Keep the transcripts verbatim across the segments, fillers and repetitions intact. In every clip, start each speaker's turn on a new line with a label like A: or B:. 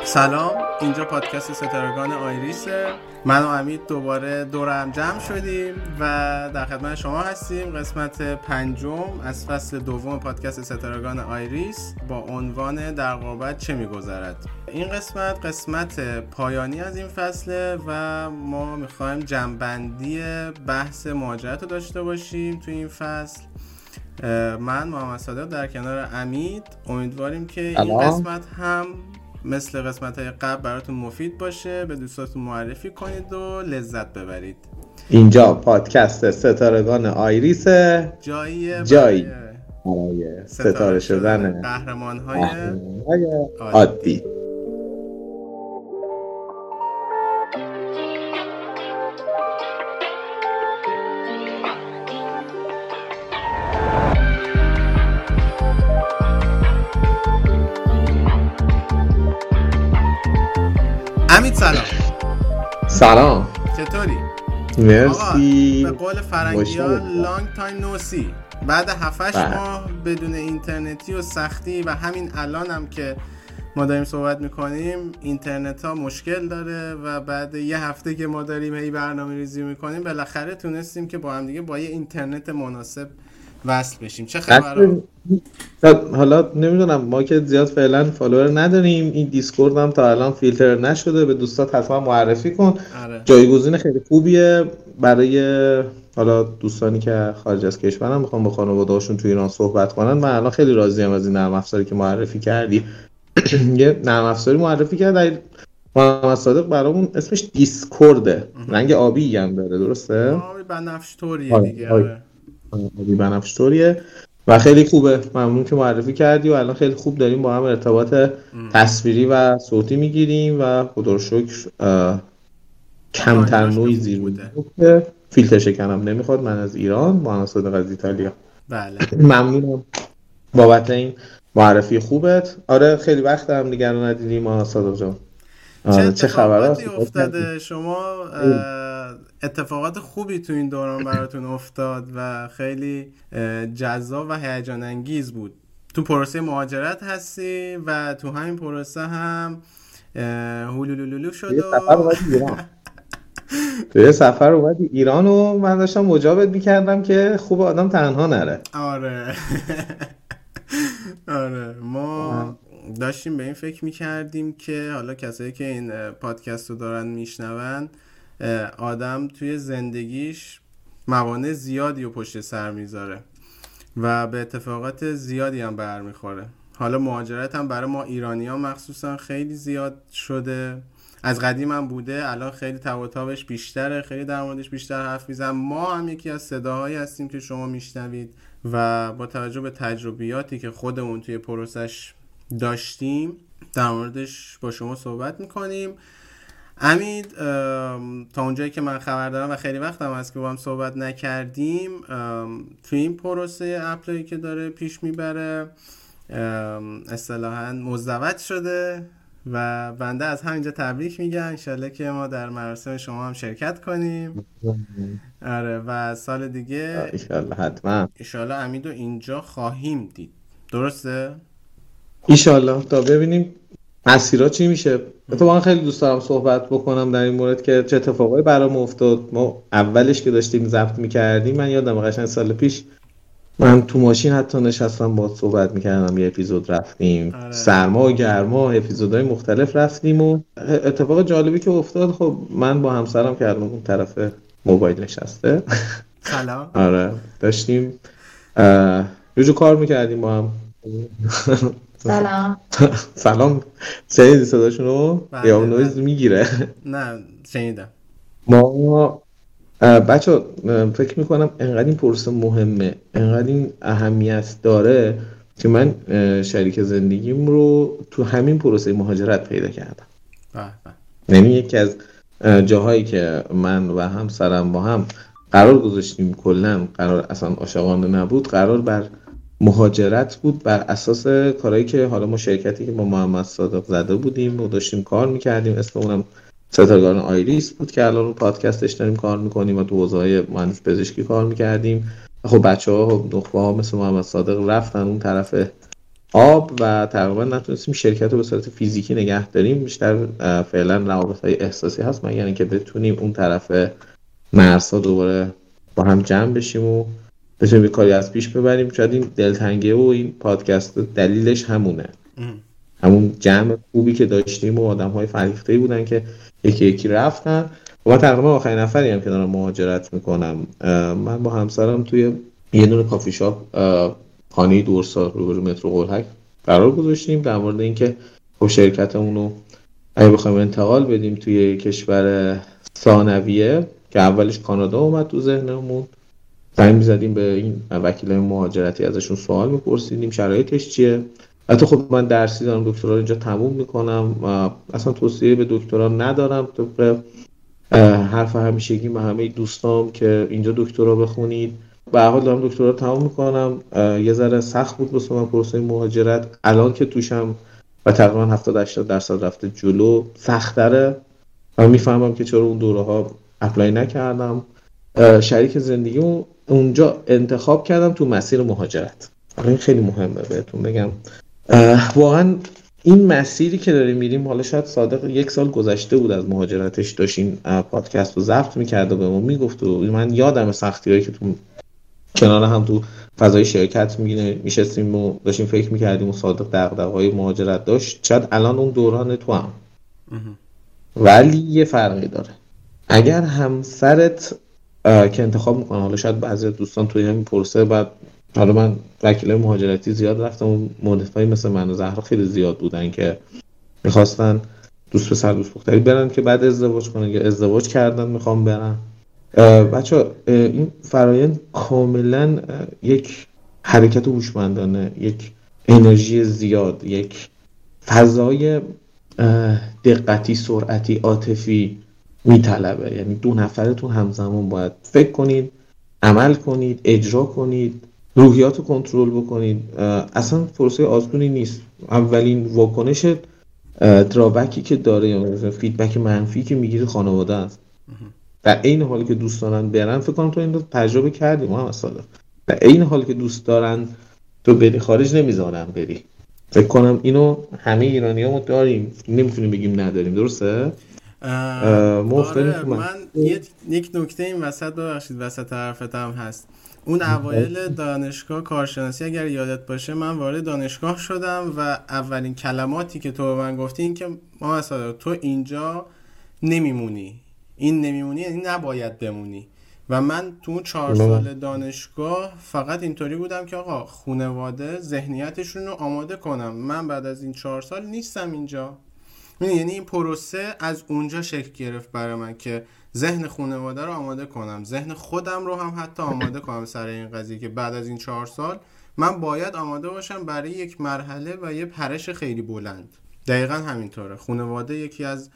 A: سلام، اینجا پادکست ستارگان آیریسه. من و امید دوباره دور هم جمع شدیم و در خدمت شما هستیم. قسمت پنجم از فصل دوم پادکست ستارگان آیریس با عنوان در غربت چه می‌گذرد. این قسمت قسمت پایانی از این فصله و ما می‌خوایم جمع‌بندی بحث مهاجرت رو داشته باشیم تو این فصل. من محمد صادق در کنار امید، امیدواریم که این قسمت هم مثل قسمت‌های قبل براتون مفید باشه. به دوستاتون معرفی کنید و لذت ببرید.
B: اینجا پادکست ستارگان آیریس،
A: جایی
B: جایی برای ستاره شدن
A: قهرمان‌های
B: عادی.
A: امید سلام.
B: سلام،
A: چطوری؟
B: مرسی.
A: به قول فرنگی ها لانگ تایم نو سی. بعد هفتش ماه بدون اینترنتی و سختی و همین الان هم که ما داریم صحبت میکنیم اینترنت ها مشکل داره و بعد یه هفته که ما داریم هی برنامه ریزی میکنیم بالاخره تونستیم که با هم دیگه با یه اینترنت مناسب وصل بشیم. چه خبره؟
B: حالا نمیدونم، ما که زیاد فعلا فالوور نداریم، این دیسکورد هم تا الان فیلتر نشده، به دوستات حتما معرفی کن.
A: آره.
B: جایگزین خیلی خوبیه برای حالا دوستانی که خارج از کشورن میخوان با خانواده‌هاشون تو ایران صحبت کنن. من الان خیلی راضیم از این نرم افزاری که معرفی کردی. یه نرم افزاری معرفی کرد محمد صادق برامون، اسمش دیسکورده. رنگ آبی هم داره، درسته؟
A: آبی بنفش‌طوریه دیگه. آره.
B: آبی بنفش‌طوریه و خیلی خوبه. ممنون که معرفی کردی و الان خیلی خوب داریم با هم ارتباط تصویری و صوتی میگیریم و خدا رو شکر کمتر نویزی بوده. فیلتر شکنم نمیخواد. من از ایران، محمد صادق از ایتالیا.
A: بله.
B: ممنونم بابت این معرفی خوبت. آره خیلی وقت هم دیگه رو ندیدیم محمد صادق جان.
A: چه, چه خبراتی افتاده؟ شما اتفاقات خوبی تو این دوران براتون افتاد و خیلی جذاب و هیجان انگیز بود. تو پروسه مهاجرت هستی و تو همین پروسه هم هولولولولو شد و
B: سفر اومدی ایران. توی سفر اومدی ایران و من داشتم مجابت میکردم که خوب آدم تنها نره.
A: آره آره ما داشتیم به این فکر میکردیم که حالا کسایی که این پادکست رو دارن میشنون، آدم توی زندگیش موانع زیادی رو پشت سر میذاره و به اتفاقات زیادی هم برمیخوره. حالا مهاجرت هم برای ما ایرانی ها مخصوصا خیلی زیاد شده، از قدیم هم بوده، الان خیلی تفاوتش بیشتره، خیلی در موردش بیشتر حرف میزنم. ما هم یکی از صداهایی هستیم که شما میشنوید و با توجه به تجربیاتی که خودمون توی پروسش داشتیم در موردش با شما صحبت میکنیم. امید، تا اونجایی که من خبر دارم و خیلی وقت هم هست که با هم صحبت نکردیم، توی این پروسه اپلایی که داره پیش میبره اصطلاحاً مزدوج شده و بنده از همینجا تبریک میگم. انشالله که ما در مراسم شما هم شرکت کنیم. آره و سال دیگه
B: انشالله حتما
A: انشالله امیدو اینجا خواهیم دید. درسته؟
B: انشالله تا ببینیم مسیرها چی میشه. اتفاقا خیلی دوست دارم صحبت بکنم در این مورد که چه اتفاقایی برام افتاد. ما اولش که داشتیم ضبط میکردیم، من یادم قشنگ سال پیش من تو ماشین حتی نشستم با صحبت میکردم، یه اپیزود رفتیم. آره. سرما و گرما اپیزودهای مختلف رفتیم و اتفاق جالبی که افتاد، خب من با همسرم که اون طرف موبایل نشسته
A: سلام.
B: آره داشتیم یه جو کار میکردیم با هم.
C: سلام.
B: سلام. شنیدی صداشونو؟ یا نویز میگیره؟
A: نه شنیدم.
B: ما بچه فکر میکنم انقدر این پروسه مهمه، انقدر این اهمیت داره که من شریک زندگیم رو تو همین پروسه مهاجرت پیدا کردم. یعنی یکی از جاهایی که من و همسرم با هم قرار گذاشتیم، کلا قرار اصلا عاشقانه نبود، قرار بر مهاجرت بود بر اساس کارهایی که حالا ما شرکتی که با محمد صادق زده بودیم و داشتیم کار میکردیم، اسم اونم ستارگان آیریس بود که الان رو پادکستش داریم کار میکنیم و تو حوزه‌های مهندس پزشکی کار میکردیم. خب بچه‌ها و نخبه‌ها مثل محمد صادق رفتن اون طرف آب و تقریبا نتونستیم شرکت رو به صورت فیزیکی نگه داریم. بیشتر فعلا روابط‌های احساسی هست، مگر اینکه بتونیم اون طرف مرزها دوباره با هم جمع بشیم و بتونیم کاری از پیش ببریم. شاید این دلتنگی و این پادکست دلیلش همونه، ام. همون جمع خوبی که داشتیم و آدم‌های فرهیخته‌ای بودن که یکی یکی رفتن و من تقریبا آخرین نفری هم که دارم مهاجرت میکنم. من با همسرم توی یه دونه کافی شاپ خانه دورسا روبرو مترو قلهک قرار گذاشتیم در مورد اینکه خب شرکتمون رو اگه بخوایم انتقال بدیم توی کشور ثانویه که اولش کانادا اومد تو ذهنمون، زنگ می‌زدیم به این وکیلای مهاجرتی، ازشون سوال می‌پرسیدیم شرایطش چیه. حتی خب من درسی دارم، دکترا رو اینجا تموم می‌کنم، اصلا توصیه به دکترا ندارم طبق حرف همیشگی من همه دوستام که اینجا دکترا بخونید. به هر حال دارم دکترا رو تموم می‌کنم. یه ذره سخت بود واسه من پروسه مهاجرت، الان که توشم و تقریبا هفتاد هشتاد درصد رفته جلو سخت‌تره. من میفهمم که چرا اون دوره‌ها اپلای نکردم. شریک زندگیمو اونجا انتخاب کردم تو مسیر مهاجرت. این خیلی مهمه بهتون بگم. واقعا این مسیری که داریم میریم، حالا شاید صادق یک سال گذشته بود از مهاجرتش داشت این پادکست رو ضبط میکرد و به ما میگفت و من یادم سختی‌هایی که تو کنار هم تو فضای شرکت میشستیم و داشتیم فکر میکردیم و صادق دغدغه‌های مهاجرت داشت. شاید الان اون دوران تو هم، ولی یه فرقی داره. اگر همسرت که انتخاب میکنه، حالا شاید بعضی دوستان توی همین پروسه، بعد حالا من وکیل مهاجرتی زیاد رفتم و مهندسای مثل من و زهرا خیلی زیاد بودن که میخواستن دوست پسر دوست دختری برن که بعد ازدواج کنن یا ازدواج کردن میخوام برن. بچه این فرایند کاملا یک حرکت هوشمندانه، یک انرژی زیاد، یک فضای دقتی، سرعتی، عاطفی میطلبه. یعنی دو نفرتون همزمان باید فکر کنید، عمل کنید، اجرا کنید، روحیات رو کنترل بکنید. اصلا پروسه آسونی نیست. اولین واکنش درابکی که داره یا مثلا فیدبک منفی که میگیره خانواده است. در این حالی که دوست دارن برن، فکر کنم تو این رو تجربه کردیم ما مثلا، در این حالی که دوست دارن تو بری خارج نمیذارن بری. فکر کنم اینو همه ایرانی‌ها داریم، نمیتونیم بگیم نداریم. درسته؟
A: آره من یک نکته این وسط ببخشید وسط حرفتم هست. اون اوایل دانشگاه کارشناسی اگر یادت باشه من وارد دانشگاه شدم و اولین کلماتی که تو به من گفتی این که ما مثلا تو اینجا نمیمونی، این نمیمونی یعنی نباید بمونی. و من تو اون چهار سال دانشگاه فقط اینطوری بودم که آقا خانواده ذهنیتشون رو آماده کنم، من بعد از این چهار سال نیستم اینجا. یعنی این پروسه از اونجا شکل گرفت برای من که ذهن خانواده رو آماده کنم، ذهن خودم رو هم حتی آماده کنم سر این قضیه که بعد از این چهار سال من باید آماده باشم برای یک مرحله و یه پرش خیلی بلند. دقیقا همینطوره. خانواده یکی از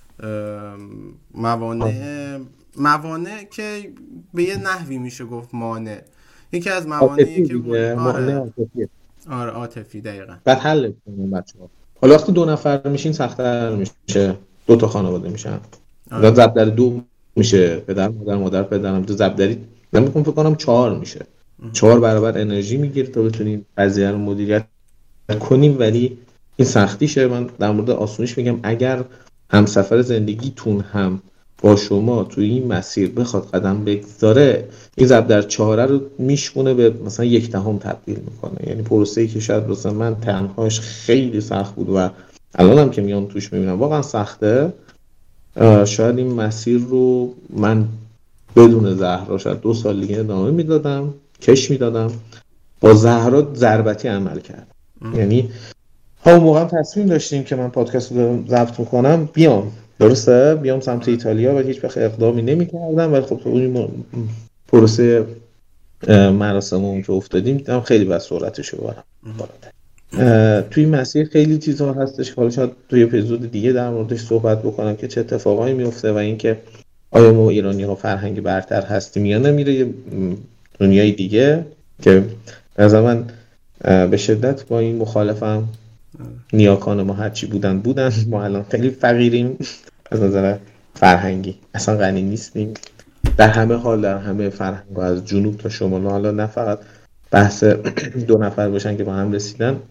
A: موانع موانع که به یه نحوی میشه گفت مانع، یکی از موانعی که
B: مانع عاطفی.
A: آره عاطفی دقیقاً.
B: بعد حل کنیم بچه‌ها. حالا وقتی دو نفر میشین سخت‌تر میشه، دو تا خانواده میشن. بعد ضرب در دو میشه، پدر مادر مادر پدرم، تو ضرب دری من میگم فکر کنم چهار میشه. چهار برابر انرژی میگیره تا بتونیم قضیه رو مدیریت کنیم. ولی این سختیشه. من در مورد آسونیش میگم اگر همسفر زندگیتون هم با شما توی این مسیر بخواد قدم بگذاره، این ضرب در چهاره رو میشونه به مثلا یک دهم تبدیل میکنه. یعنی پروسه‌ای که شاید مثلا من تنهاش خیلی سخت بود و الانم که میام توش میبینم واقعا سخته، شاید این مسیر رو من بدون زهرا شاید دو سال دیگه ادامه میدادم، کش میدادم. با زهرا ضربتی عمل کرد. یعنی همون موقع تصمیم داشتیم که من پادکست رو ضبط میکنم بیام، درسته؟ بیام سمت ایتالیا و هیچ وقت اقدامی نمی‌کردم، ولی خب تو اون پروسه مراسمون که افتادیم دیدم خیلی بس سرعتش رو برم. توی مسیر خیلی چیزا هستش که حالا شاید توی اپیزود دیگه در موردش صحبت بکنم که چه اتفاقایی میفته و اینکه آیا ما ایرانی‌ها فرهنگی برتر هستیم یا نمیره یه دنیای دیگه که از من به شدت با این مخالفم. نیاکان ما هرچی بودن بودن، ما الان خیلی فقیریم از نظر فرهنگی، اصلا غنی نیستیم در همه حال، در همه فرهنگ، از جنوب تا شمال. حالا نه فقط بحث دو نفر باشن که با هم رسیدن،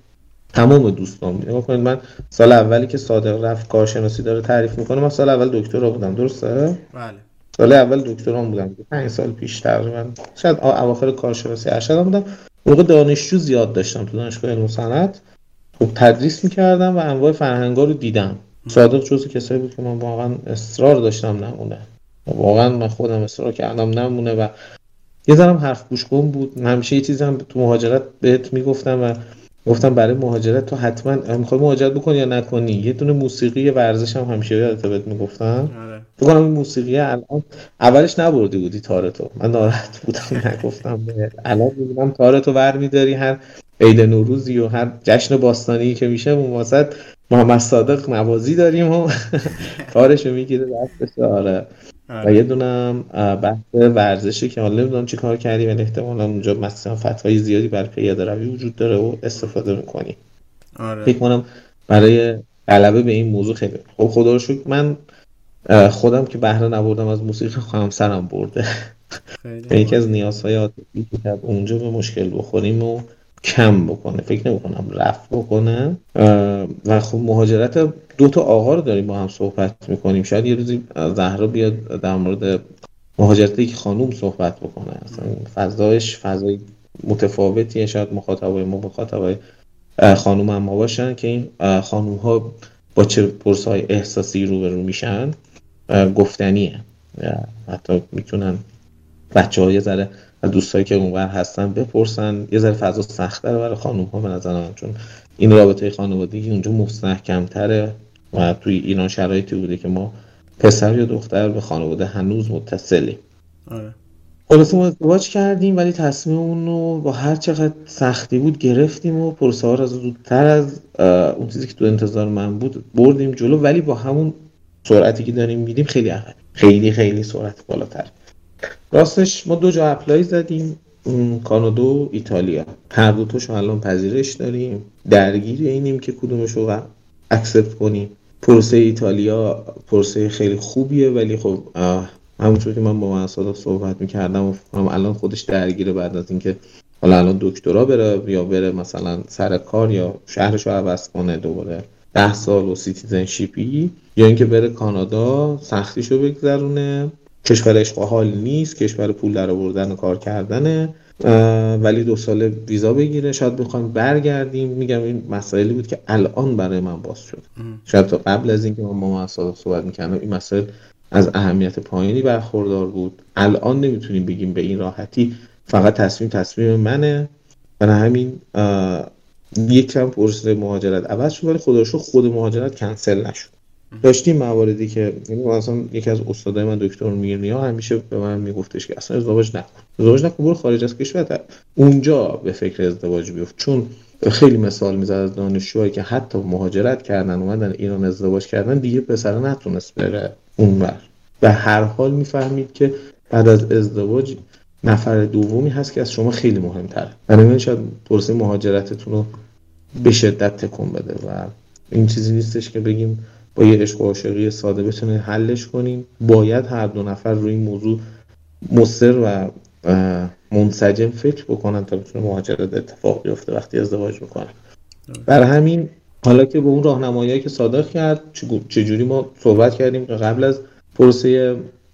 B: تمام دوستان. نگاه کنید من سال اولی که صادق رفت کارشناسی داره تعریف میکنه، من سال اول دکترا بودم، درسته؟
A: بله.
B: سال اول دکترام بودم، پنج سال پیش تقریبا، شاید اواخر کارشناسی ارشدم بودم. موقع دانشجو زیاد داشتم تو دانشگاه علم و صنعت، خب تدریس میکردم و انواع فرهنگا رو دیدم. صادق جزو کسایی بود که من واقعا اصرار داشتم نمونه، واقعا من خودم اصرار کردم نمونه و یه ذرم حرف گوش کن بود. همیشه یه چیزی هم تو مهاجرت بهت میگفتم و گفتم برای مهاجرت تو حتما میخوای مهاجرت بکنی یا نکنی، یه دونه موسیقی ورزش هم همیشه یادت بهت میگفتم. فکر کنم این موسیقی الان اولش نبردی بودی تارتو، من ناراحت بودم نگفتم بهت. الان میبینم تارتو برمیداری، هر عید نوروزی و هر جشن باستانی که میشه اون واسط محمد صادق نوازی داریم و کارشو میگیره دستش. آره. و یه دونم بحث ورزشی که حالا نمیدونم چی کار کردی ولی احتمالا اونجا مثلا فتوای زیادی برای پیاده روی وجود داره و استفاده میکنی.
A: آره.
B: فکر کنم برای غلبه به این موضوع خیلی خب خدا رو شکر من خودم که بهره نبردم از موسیقی، خواهم سرم برده. یکی از نیازهای عاطفی که اونجا به مشکل بخوریم و کم بکنه، فکر نمی کنم رفع بکنه. و خب مهاجرت دو تا آقا رو داریم با هم صحبت میکنیم، شاید یه روزی زهرا بیاد در مورد مهاجرتی که خانوم صحبت بکنه. اصلا فضایش فضای متفاوتیه، شاید مخاطبای ما مخاطبای خانوم هم ما باشن که این خانوم ها با چه پرسهای احساسی روبرو میشن گفتنیه. حتی میتونن بچه ها یه ذره دوستایی که اونور هستن بپرسن، یه ذره فضا سخت‌تره برای خانوم ها به نظر من، چون این رابطه خانوادگی اونجا مستحکم‌تره و توی ایران شرایطی بوده که ما پسر یا دختر به خانواده هنوز متصلیم.
A: آره.
B: خلاصه ما ازدواج کردیم ولی تصمیممون رو با هر چقدر سختی بود گرفتیم و پروسه ها رو زودتر از اون چیزی که تو انتظار من بود بردیم جلو، ولی با همون سرعتی که داریم میدیم خیلی عقب، خیلی خیلی سرعت بالاتر. راستش ما دو جا اپلای زدیم، کانادا و ایتالیا، هر دو تاشو الان پذیرش داریم، درگیر اینیم که کدومشو رو اکسپت کنیم. پروسه ایتالیا پروسه خیلی خوبیه ولی خب همونطور که من با من صادق صحبت میکردم و هم الان خودش درگیره بعد از اینکه حالا الان دکترا بره یا بره مثلا سر کار یا شهرشو عوض کنه دوباره ده سال و سیتیزنشیپی، یا اینکه بره کانادا سختیشو بگذرونه. کشورش حال نیست، کشور پول در آوردن و کار کردنه، ولی دو سال ویزا بگیره. شاید بخوام برگردیم، میگم این مسائلی بود که الان برای من باز شد. شاید تا قبل از اینکه من با من صادق صحبت میکردم این مسائل از اهمیت پایینی برخوردار بود. الان نمیتونیم بگیم به این راحتی فقط تصمیم تصمیم منه، برای همین یک کم پروسه مهاجرت عوض شد ولی خدا رو شکر خود مهاجرت کنسل نشد. داشتیم مواردی که یعنی مثلا یکی از استادای من دکتر میرنیا همیشه به من میگفتش که اصلا ازدواج نکن، ازدواج نکن برو خارج از کشور، اونجا به فکر ازدواج بیفت. چون خیلی مثال میزد از دانشجوهایی که حتی مهاجرت کردن اومدن ایران ازدواج کردن دیگه پسر نتونست بره اونور و هر حال میفهمید که بعد از ازدواج نفر دومی هست که از شما خیلی مهمتره. برای شاید پروسه مهاجرتتون رو به شدت تکون بده و این چیزی نیستش که بگیم با یه عشق و عاشقی ساده بتونید حلش کنین. باید هر دو نفر روی این موضوع مصر و منسجم فکر بکنن تا بتونه مهاجرت اتفاق بیفته وقتی ازدواج میکنن. برای همین حالا که به اون راهنماییایی که صادق کرد چجوری ما صحبت کردیم قبل از پروسه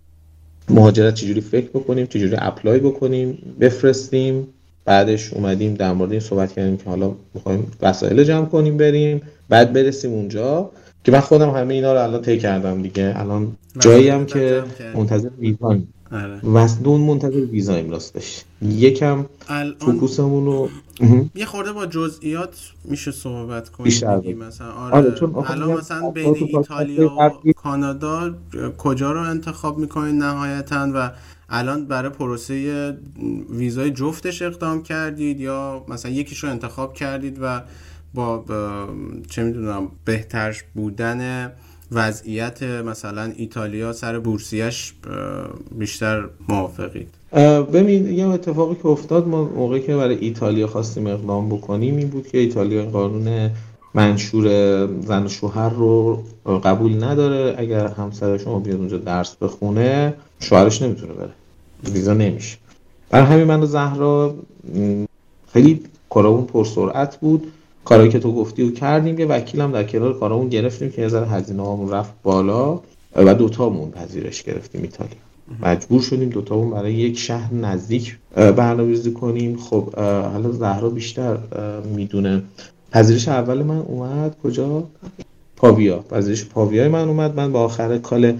B: مهاجرت چجوری فکر بکنیم، چجوری اپلای بکنیم، بفرستیم، بعدش اومدیم در مورد این صحبت کردیم که حالا می‌خوایم وسایل جمع کنیم بریم، بعد برسیم اونجا که من خودم همه اینا رو الان طی کردم دیگه. الان جایی هم که منتظر ویزایم.
A: آره.
B: واسه منتظر ویزایم راستش. یکم فوکوسمون رو
A: یه خورده با جزئیات میشه صحبت کنیم مثلا. آره,
B: آره چون
A: الان مثلا بین ایتالیا و کانادا کجا رو انتخاب میکنین نهایتاً و الان برای پروسه ویزای جفتش اقدام کردید یا مثلا یکیشو انتخاب کردید و با چه میدونم بهتر بودن وضعیت مثلا ایتالیا سر بورسیش بیشتر موافقید؟
B: ببین یه اتفاقی که افتاد ما موقعی که برای ایتالیا خواستیم اقدام بکنیم این بود که ایتالیا قانون منشور زن و شوهر رو قبول نداره. اگر همسر شما بیاد اونجا درس بخونه شوهرش نمیتونه بره، ویزا نمیشه. برای همین من و زهرا خیلی کارمون پرسرعت بود کارهایی که تو گفتی رو کردیم. یه وکیلم در کنار کارامون گرفتیم که یه ذره هزینه‌هامون رفت بالا و دوتامون پذیرش گرفتیم ایتالیا. مجبور شدیم دوتامون برای یک شهر نزدیک برنامه‌ریزی کنیم. خب حالا زهرا بیشتر میدونه. پذیرش اول من اومد کجا؟ پاویا. پذیرش پاویای من اومد. من با آخر کال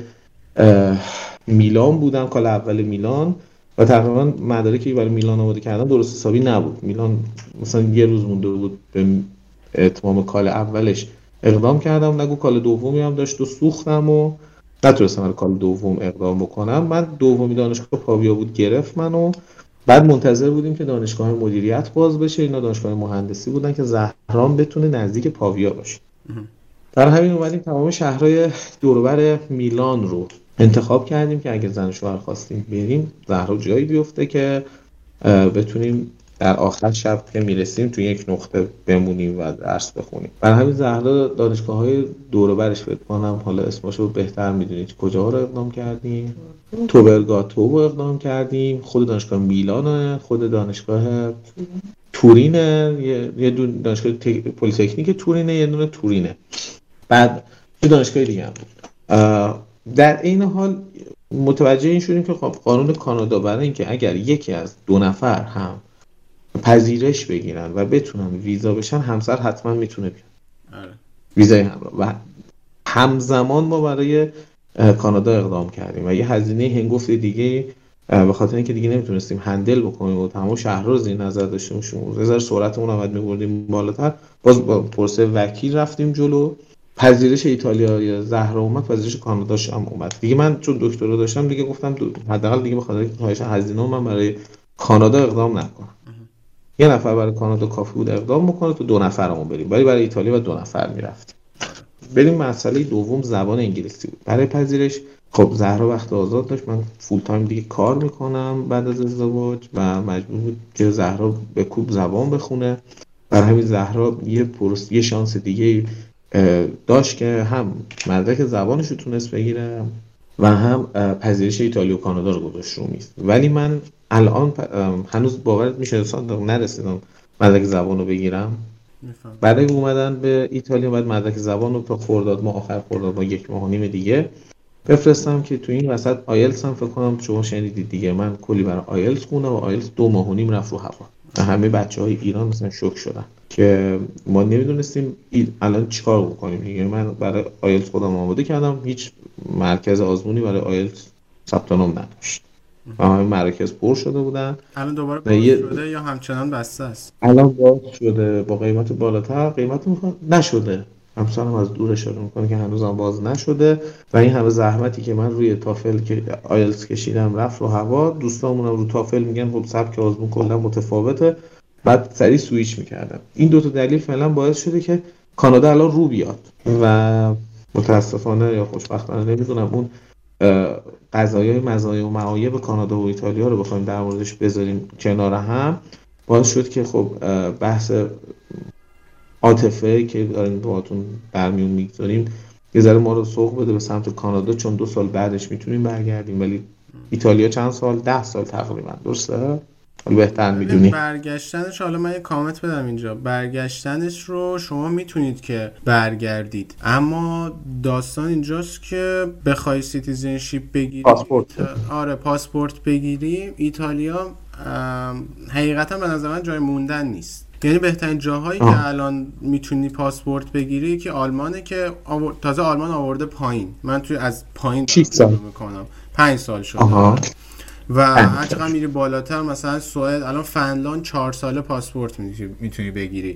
B: میلان بودم، کال اول میلان، و تقریبا مدارکی که برای میلان آماده کردم درست حسابی نبود. میلان مثلا یه روز مونده بود به اتمام کال اولش اقدام کردم، نگو کال دومی هم داشت و سوختم و نتونستم برای کال دوم اقدام بکنم. من دومی دانشگاه پاویا بود گرفت منو. بعد منتظر بودیم که دانشگاه مدیریت باز بشه. اینا دانشگاه مهندسی بودن که زهرام بتونه نزدیک پاویا باشه. در همین اومدیم تمام شهرهای دور و بر میلان رو انتخاب کردیم که اگه زن و شوهر خواستیم بریم زهرا جایی بیفته که بتونیم در آخر شب که میرسیم تو یک نقطه بمونیم و درس بخونیم. برای همین زهرا دانشگاه‌های دور و برش فکر کنم حالا اسمشو بهتر میدونید کجا رو اقدام کردیم. تو برگاتو رو اقدام کردیم، خود دانشگاه میلان، خود دانشگاه تورین، یه دونه دانشگاه پلی‌تکنیک تورین، یه دونه تورینه. بعد تو دانشگاه دیگه هم بود. در این حال متوجه این شدیم که خب قانون کانادا برای اینکه اگر یکی از دو نفر هم پذیرش بگیرن و بتونن ویزا بشن، همسر حتما میتونه بیاد. آره. ویزای همراه. و همزمان ما برای کانادا اقدام کردیم و یه هزینه هنگفت دیگه به خاطر اینکه دیگه نمیتونستیم هندل بکنیم و تمام شهر رو زیر نظر داشتیم، یه ذره سرعتمون رو بعد می‌بردیم بالاتر. باز با پروسه وکیل رفتیم جلو. پذیرش ایتالیا یا زهرا اومد، پذیرش کاناداش هم اومد. دیگه من چون دکترا داشتم دیگه گفتم حداقل دیگه به خاطر کاهش هزینه من برای کانادا اقدام نکنم. یه نفر برای کانادا کافی بود اقدام بکنه تو دو نفرمون بریم. ولی برای ایتالیا و دو نفر میرفتیم. بریم. مسئله دوم زبان انگلیسی بود. برای پذیرش خب زهرا وقت آزاد داشت، من فول تایم دیگه کار میکنم بعد از ازدواج و مجبور بود که زهرا به کوب زبان بخونه. برای همین زهرا یه پروس یه شانس دیگه داشت که هم مدرک زبانش رو تونست بگیره و هم پذیرش ایتالیا و کانادا رو گذاشت رو میز. ولی من الان هنوز باورت میشه اصلا نرسیدم مدرک زبان رو بگیرم. بعد اومدن به ایتالیا بعد مدرک زبان رو تا خرداد ماه، آخر خرداد ماه، یک ماه و نیم دیگه بفرستم که تو این وسط آیلتس هم فکر کنم شما شنیدید دیگه. من کلی برای آیلتس خوندم و آیلتس دو ماه و نیم رفت رو هوا. همه بچهای ایران مثلا شوک شدن که ما نمیدونستیم الان چیکار بکنیم دیگه. من برای آیلتس خودم آماده کردم، هیچ مرکز آزمونی برای آیلتس ثبت نام نداشت. همه مراکز پر شده بودن.
A: الان دوباره باز یه... شده یا همچنان بسته است؟
B: الان باز شده با قیمت بالاتر. قیمت میخواد نشده. همسرم از دور اشاره میکنه که هنوز هم باز نشده و این همه زحمتی که من روی تافل که آیلتس کشیدم رفت رو هوا. دوستامونم رو تافل میگن خب سبک آزمون کلا متفاوته، بعد سریع سویچ میکردم. این دو تا دلیل فعلا باعث شده که کانادا الان رو بیاد و متاسفانه یا خوشبختانه نمیدونم اون قضایای مزایا و معایب کانادا و ایتالیا رو بخوایم در موردش بذاریم کنار هم، باعث شد که خب بحث عاطفه که داریم باهاتون در میون میگذاریم یه ذره ما رو سوق بده به سمت کانادا، چون دو سال بعدش میتونیم برگردیم. ولی ایتالیا چند سال؟ ده سال تقریبا. درسته؟ حالا بهتر میدونی.
A: برگشتنش، حالا من یه کامنت بدم اینجا، برگشتنش رو شما میتونید که برگردید، اما داستان اینجاست که بخوای سیتیزنشیپ بگیری،
B: پاسپورت.
A: آره پاسپورت بگیری، ایتالیا حقیقتا به نظر من جای موندن نیست. یعنی بهترین جاهایی آه. که الان میتونی پاسپورت بگیری که آلمانه که آور... تازه آلمان آورده پایین. من توی از پایین
B: شروع
A: میکنم پنج سال شده آها. و هر چقدر میری بالاتر مثلا سوئد، الان فنلاند چهار ساله پاسپورت میتونی بگیری.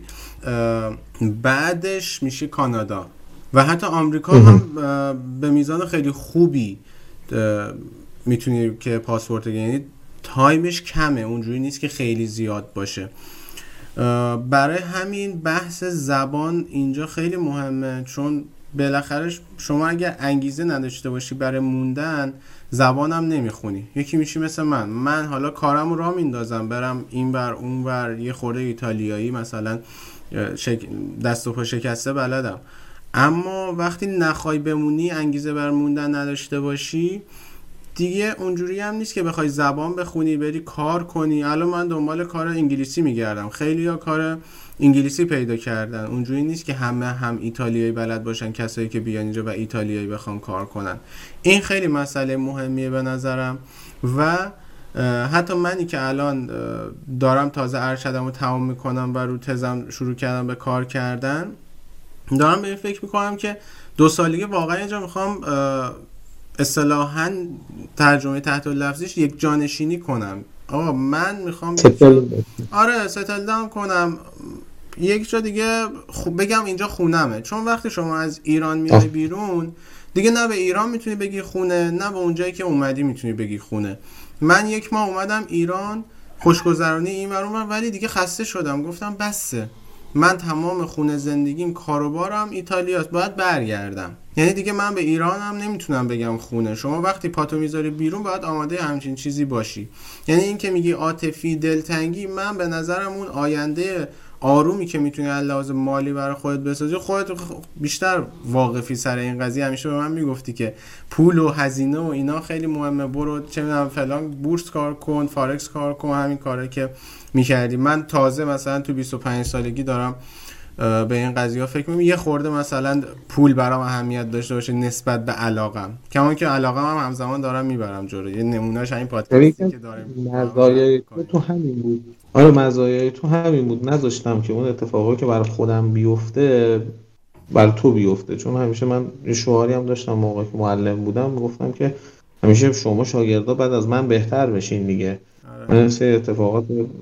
A: بعدش میشه کانادا و حتی آمریکا هم به میزان خیلی خوبی میتونی که پاسپورت بگیری. یعنی تایمش کمه، اونجوری نیست که خیلی زیاد باشه. برای همین بحث زبان اینجا خیلی مهمه، چون بالاخره شما اگر انگیزه نداشته باشی برای موندن، زبانم نمیخونی. یکی میشی مثل من من حالا کارم رو راه میندازم برم این ور اون ور، یه خورده ایتالیایی مثلا شک... دست و پا شکسته بلدم، اما وقتی نخوای بمونی، انگیزه بر موندن نداشته باشی، دیگه اونجوری هم نیست که بخوای زبان بخونی بری کار کنی. الان من دنبال کار انگلیسی میگردم، خیلی ها کار انگلیسی پیدا کردن. اونجوری نیست که همه هم ایتالیایی بلد باشن کسایی که بیان اینجا و ایتالیایی بخوان کار کنن. این خیلی مسئله مهمیه به نظرم. و حتی منی که الان دارم تازه ارشدمو تمام میکنم و رو تزم شروع کردم به کار کردن، دارم به این فکر میکنم که دو سالگی واقعا اینجا میخوام اصطلاحاً ترجمه تحت لفظیش یک جانشینی کنم. آقا من میخوام
B: ستل
A: آره ستل داون کنم یک جا دیگه، خب بگم اینجا خونمه. چون وقتی شما از ایران میای بیرون دیگه نه به ایران میتونی بگی خونه، نه به اونجایی که اومدی میتونی بگی خونه. من یک ماه اومدم ایران، خوشگذرانی این ور اون ور، ولی دیگه خسته شدم، گفتم بسه، من تمام خونه زندگیم کاروبارم ایتالیاست، باید برگردم. یعنی دیگه من به ایرانم نمیتونم بگم خونه. شما وقتی پاتو میذاری بیرون باید آماده همچین چیزی باشی. یعنی این که میگی عاطفی، دلتنگی، من به نظرم اون آینده آرومی که میتونی از لحاظ مالی برای خودت بسازی، خودت بیشتر واقفی سر این قضیه. همیشه به من میگفتی که پول و هزینه و اینا خیلی مهمه، برو چه میدونم فلان بورس کار کن، فارکس کار کن، همین کاره که میکردی. من تازه مثلا تو بیست و پنج سالگی دارم به این قضیه فکر می‌کنم، یه خورده مثلا پول برام اهمیت داشته باشه نسبت به علاقم، کما که علاقم هم همزمان دارم میبرم جلو. یه نمونهش همین پادکستی که داریم.
B: مزایای تو تو همین بود. آره مزایای تو همین بود، نذاشتم که اون اتفاقایی که برای خودم بیفته برای تو بیفته. چون همیشه من شعاری هم داشتم موقعی که معلم بودم، میگفتم که همیشه شما شاگردا بعد از من بهتر بشین دیگه. من سه اتفاقات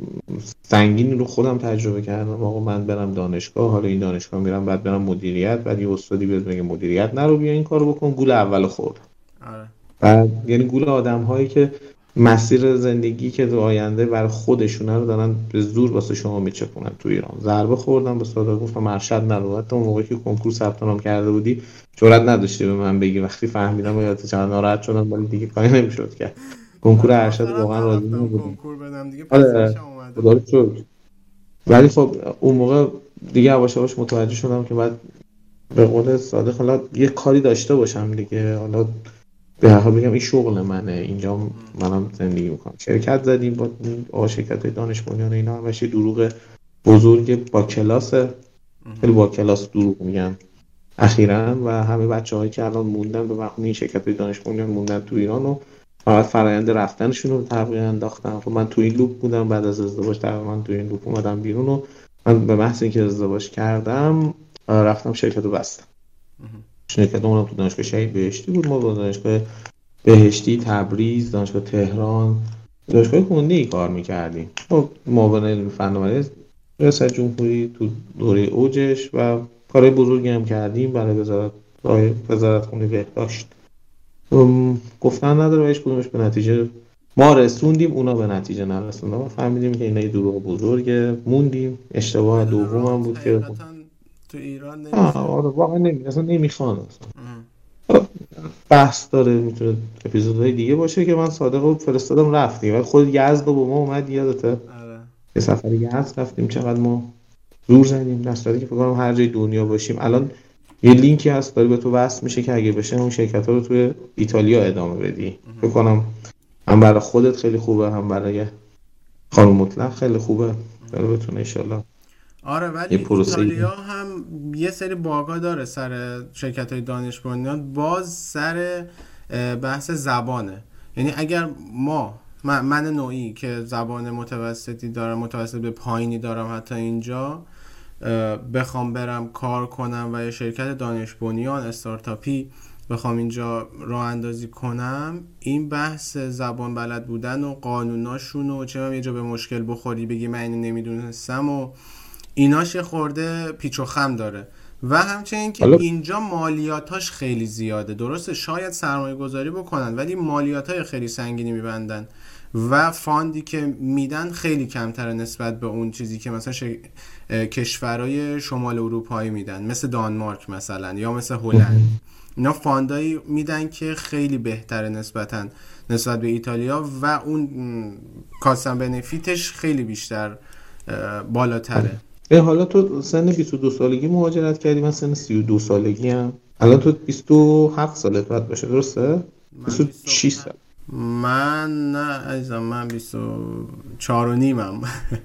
B: سنگینی رو خودم تجربه کردم. آقا من برم دانشگاه، حالا این دانشگاه میرم، بعد برم مدیریت، بعد یه استادی بیاد بگه مدیریت نرو، بیا این کارو بکن، گول اول خوردم. آره. بعد یعنی گول آدم‌هایی که مسیر زندگی که تو آینده برای خودشونه رو دارن به زور واسه شما میچپونن تو ایران. ضربه خوردم، به استاد گفتم ارشد نرو. حتی اون موقعی که کنکور ثبت نام کرده بودی جرئت نداشتی به من بگی. وقتی فهمیدم یادت چند ناراحت شدم، ولی دیگه کاری نمیشد که کنکور ارشد واقعا راضی نبودم. کنکور بدم دیگه پسش اومد. شد. ولی خب اون موقع دیگه یواش یواش متوجه شدم که بعد به قول صادق حالا یه کاری داشته باشم دیگه. حالا به هر حال بگم این شغل منه، اینجا منم زندگی میکنم. شرکت زدیم با آقا شرکت دانش بنیان اینا، همش دروغ بزرگ با کلاس، خیلی با کلاس دروغ میگن اخیراً. و همه بچه‌هایی که الان موندن به مقام این شرکت دانش بنیان موندن تو ایران و فقط فرآیند رفتنشون رو تقریبا انداختن. خب من تو این لوپ بودم، بعد از ازدواج تقریبا تو این لوپ اومدم بیرون و من به محض اینکه ازدواج کردم رفتم شرکت رو بستم. شرکت اونم تو دانشگاه شهید بهشتی بود. ما با دانشگاه بهشتی تبریز، دانشگاه تهران، دانشگاه کنده‌ای کار می‌کردیم. خب معاون علمی فناوری ریاست جمهوری تو دوره اوجش و کارهای بزرگی هم کردیم برای وزارت وزارت خونه بهداشت. گفتن نداره هیچ کدومش به نتیجه ما رسوندیم، اونا به نتیجه نرسوندن. ما فهمیدیم که اینا یه دروغ بزرگه، موندیم. اشتباه دومم بود که
A: تو ایران نمیخوان.
B: آره واقعا نمی اصلا نمیخوان اصلا. بحث داره، میتونه اپیزودهای دیگه باشه که من صادقو فرستادم رفتیم. ولی خود یزد با ما اومد، یادته؟ آره. یه سفر یزد رفتیم، چقدر ما زور زدیم. دستاری که فکر کنم هر جای دنیا باشیم الان یه لینکی هست داره به تو وصل میشه که اگه بشه اون شرکت‌ها رو توی ایتالیا ادامه بدی. فکر کنم هم برای خودت خیلی خوبه، هم برای خانم مطلق خیلی خوبه. داره بتونه ان شاءالله.
A: آره ولی ایتالیا هم یه سری باگا داره سر شرکت‌های دانش بنیان، باز سر بحث زبانه. یعنی اگر ما من نوعی که زبان متوسطی دارم، متوسط به پایینی دارم، حتی اینجا بخوام برم کار کنم و یه شرکت دانش بنیان استارتاپی بخوام اینجا راه اندازی کنم، این بحث زبان بلد بودن و قانوناشون و چه یه جا به مشکل بخوری بگی من اینو نمیدونستم و ایناش خورده پیچ و خم داره. و همچنین که اینجا مالیاتاش خیلی زیاده. درسته شاید سرمایه گذاری بکنن ولی مالیاتای خیلی سنگینی میبندن و فاندی که میدن خیلی کمتره نسبت به اون چیزی که مثلا ش... کشورهای شمال اروپایی میدن، مثل دانمارک مثلا یا مثل هلند. اینا فاندایی میدن که خیلی بهتره نسبتاً نسبت به ایتالیا و اون کاستم بنفیتش خیلی بیشتر بالاتره.
B: حالا تو سن بیست و دو سالگی مهاجرت کردی، من سن سی و دو سالگی هم. الان تو بیست و هفت سالت باید باشه، درسته؟ بیست و شش سال.
A: من نه عزیزم، من بیست و چهار و نیمم.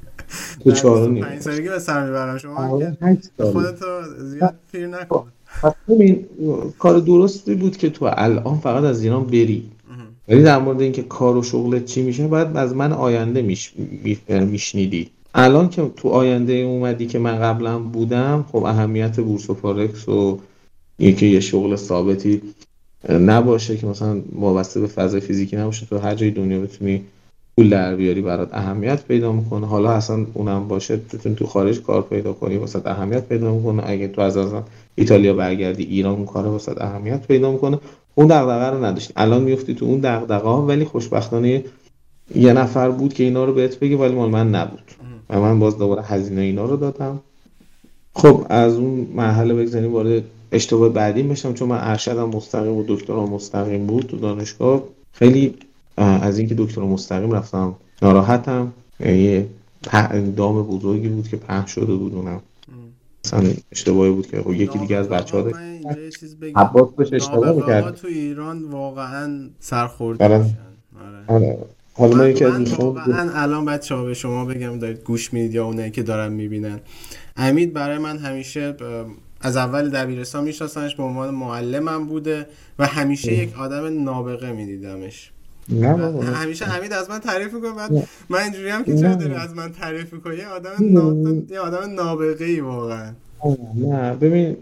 B: تو چهار و نیم
A: پنج سالگی به سر میبرم. شما که
B: هشت ساله.
A: خودتو زیاد پیر نکن.
B: پس ببین کار درستی بود که تو الان فقط از ایران بری، ولی در مورد اینکه کار و شغلت چی میشه باید از من آینده میش... میشنیدی. الان که تو آینده اومدی که من قبلا بودم، خب اهمیت بورس و فارکس و اینکه یه شغل ثابتی نباشه که مثلا وابسته به فضای فیزیکی نباشه، تو هر جای دنیا بتونی پول در بیاری برات اهمیت پیدا میکنه. حالا اصلا اونم باشه بتونی تو خارج کار پیدا کنی واسه اهمیت پیدا میکنه. اگه تو از از ایتالیا برگردی ایران اون کار واسه اهمیت پیدا میکنه. اون دغدغه رو نداشتی، الان میفتی تو اون دغدغه ها. ولی خوشبختانه یه نفر بود که اینا رو بهت بگه، ولی مال من نبود و من باز دوباره هزینه اینا رو دادم. خب از اون مرحله بگذاریم وارد اشتباه بعدی بشم، چون من ارشدم مستقیم و دکترام مستقیم بود تو دانشگاه. خیلی از اینکه دکترا مستقیم رفتم ناراحتم. یه دام بزرگی بود که پهن شده بود، اونم مثلا اشتباهی بود که یکی دیگه از بچه‌ها داشت عباس بهش اشتباه می‌کرد.
A: تو ایران واقعا سرخورده میشن.
B: آره. حالا من یکی از
A: واقعا الان بچه‌ها به شما بگم دارید گوش میدید یا اونایی که دارن میبینن، امید برای من همیشه از اول دبیرستان میشناسمش، به عنوان معلمم بوده و همیشه یک آدم نابغه میدیدمش. همیشه حمید از من تعریف میکنه، بعد من اینجوری هم که چرا داری از من تعریف میکنی، یه آدم نا... یه آدم نابغه‌ای واقعا.
B: نه ببین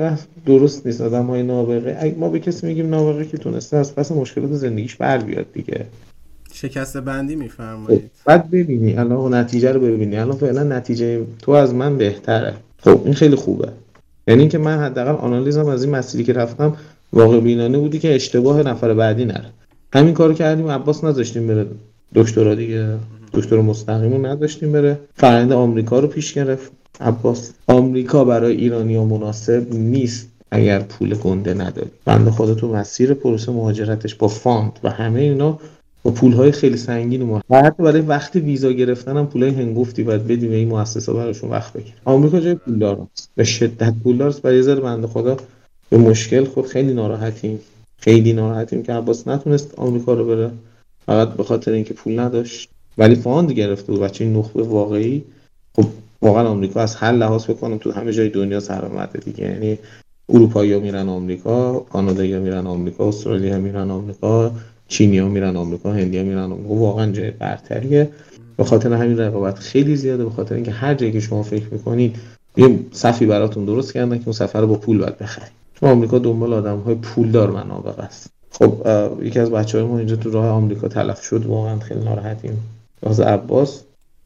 B: درست نیست آدمای نابغه. اگه ما به کسی میگیم نابغه که تونسته از پس مشکلات زندگیش بر بیاد دیگه،
A: شکست بندی میفرمایید.
B: بعد ببینی الان نتیجه رو ببینی، الان فعلا نتیجه تو از من بهتره. خب این خیلی خوبه، یعنی اینکه من حداقل آنالیزم از این مسیری که رفتم واقع بینانه بودی که اشتباه نفر بعدی نره. همین کارو کردیم، عباس نذاشتیم بره دکترا دیگه، دکتر مستقیمو نذاشتیم بره، فرآیند آمریکا رو پیش گرفت عباس. آمریکا برای ایرانی‌ها مناسب نیست اگر پول گنده نداری. بنده خدا تو مسیر پروسه مهاجرتش با فاند و همه اینا با پول‌های خیلی سنگین ما، و حتی برای وقت ویزا گرفتن هم پولای هنگفتی باید بدی به این مؤسسه براشون وقت بگیر. آمریکا جای پولدار است، به شدت پولدار است. برای یه ذره بنده خدا به مشکل خود خیلی ناراحتیم، خیلی ناراحتیم که عباس نتونست آمریکا رو بره فقط به خاطر اینکه پول نداشت، ولی فاند گرفته بود. بچه نخبه واقعی. خب واقعا آمریکا از هر لحاظ بکنم تو همه جای دنیا سرآمده دیگه، یعنی اروپایی‌ها میرن آمریکا، کانادایی‌ها میرن آمریکا، استرالیاها میرن آمریکا، چینی‌ها میرن آمریکا، هندی‌ها میرن آمریکا. واقعا جای برتریه. به خاطر همین رقابت خیلی زیاده، به خاطر اینکه هر جایی که شما فکر می‌کنید یه صفی براتون درست کردن که اون سفر رو با پول باید بخرید. چون آمریکا دنبال آدم‌های پولدار منابع است. خب یکی از بچه‌های ما اینجا تو راه آمریکا تلف شد، واقعا خیلی ناراحتیم از عباس.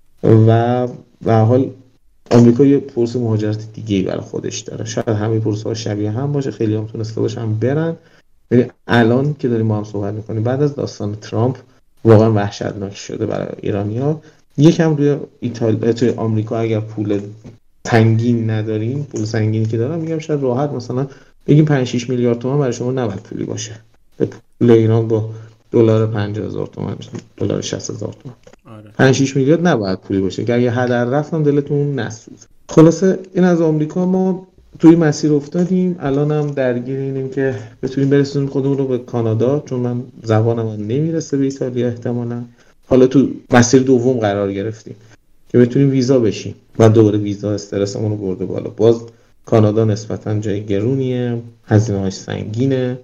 B: و به هر حال آمریکا یه پروسه مهاجرت دیگه‌ای برای خودش داره. شاید همه پروسه‌ها شبیه هم باشه، خیلی هم تونسته باشن برن، ولی الان که داریم ما هم صحبت می‌کنیم بعد از داستان ترامپ واقعا وحشتناک شده برای ایرانی‌ها. یکم روی ایتالیا توی آمریکا اگر پول سنگین نداریم، پول سنگینی که دارم میگم شاید راحت مثلا بگیم پنج شش میلیارد تومان برای شما نباید پولی باشه. پول ایران با دلار پنجاه هزار تومان، دلار شصت هزار تومان، آره. پنج شش میلیارد نباید پولی باشه که اگه هدر رفتم دلتون نسوزه. خلاصه این از آمریکا. ما توی مسیر افتادیم، الان هم درگیر اینیم که بتونیم برسونیم خودمون رو به کانادا، چون من زبانم نمیرسه به ایتالیا احتمالاً. حالا تو مسیر دوم قرار گرفتیم که بتونیم ویزا بشیم. بعد دوباره ویزا استرسمون رو برده بالا. باز کانادا نسبتاً جای گرونیه، هزینه‌اش سنگینه،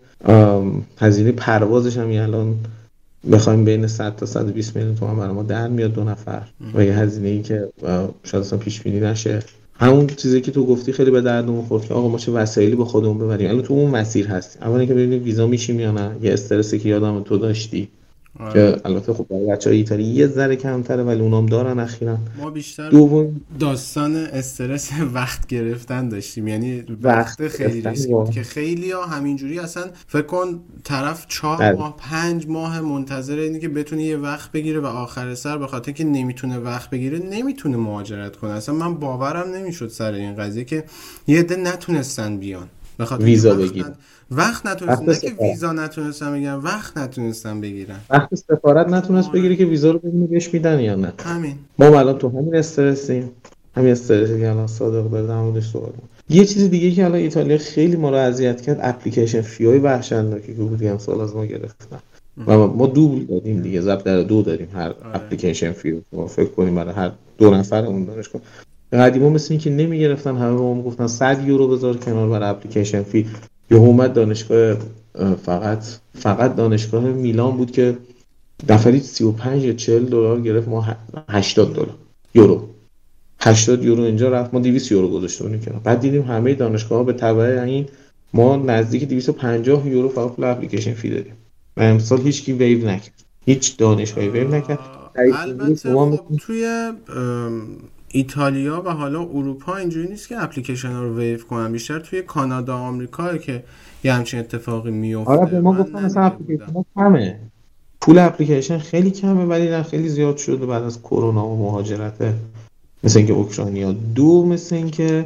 B: هزینه پروازش هم الان بخوایم بین صد تا صد و بیست میلیون تومان برای ما در میاد دو نفر و یه هزینه‌ای که شاید اصلا پیش بینی نشه. همون چیزی که تو گفتی خیلی به دردمون خورد که آقا ما چه وسایلی با خودمون ببریم. الان تو اون مسیر هستیم، اولا که ببینیم ویزا میشیم یا نه. یه استرسی که یادم تو داشتی آه. که البته خب برای بچه‌های ایتالیا یه ذره کمتره ولی اونام دارن اخیراً.
A: ما بیشتر دوم داستان استرس وقت گرفتن داشتیم، یعنی وقت خیلی ریسک بود که خیلی‌ها همینجوری اصلا فکر کن طرف چهار ماه پنج ماه منتظر اینه که بتونه یه وقت بگیره و آخر سر به خاطر که نمیتونه وقت بگیره نمیتونه مهاجرت کنه. اصلا من باورم نمیشد سر این قضیه که یه عده نتونستن بیان به خاطر
B: ویزا بگیرن.
A: وقت نتونستن، نه که ویزا نتونستن بگیرن، وقت نتونستن بگیرن.
B: وقت سفارت نتونست بگیره که ویزا رو ببینه بهش میدن یا نه.
A: همین.
B: ما الان تو همین استرسیم. همین استرسی که الان صادق داره در موردش صحبت می‌کنه. یه چیز دیگه که الان ایتالیا خیلی ما رو اذیت کرد، اپلیکیشن فیای وحشتناکی که بودیم سال از ما گرفتن. و ما دوبل دادیم دیگه، ضرب در دو داریم هر اپلیکیشن فی رو. فکر کنیم برای هر دو نفر اون دانشگاه. قدیما مثل این که نمیگرفتن، همه به ما میگفتن صد یورو بذار کنار برای اپلیکیشن فی. یه اومد دانشگاه فقط فقط دانشگاه میلان بود که دفعه سی و پنج یا چهل دلار گرفت، ما هشتاد دلار یورو هشتاد یورو اینجا رفت، ما دویست یورو گذاشته بودیم کنار. بعد دیدیم همه دانشگاه‌ها به تبع این ما نزدیک دویست و پنجاه یورو فقط پول اپلیکیشن فی دادیم و امسال هیچ کی ویو نکرد، هیچ دانشگاهی ویو نکرد.
A: البته خب توی ایتالیا و حالا اروپا اینجوری نیست که اپلیکیشن ها رو ویو کنن، بیشتر توی کانادا و آمریکا که یه همچین اتفاقی میفته.
B: آره به ما گفتن مثلا اپلیکیشن ها کمه، پول اپلیکیشن خیلی کمه، ولی نه خیلی زیاد شده بعد از کرونا و مهاجرت مثل اینکه اوکراینیا. دو مثل اینکه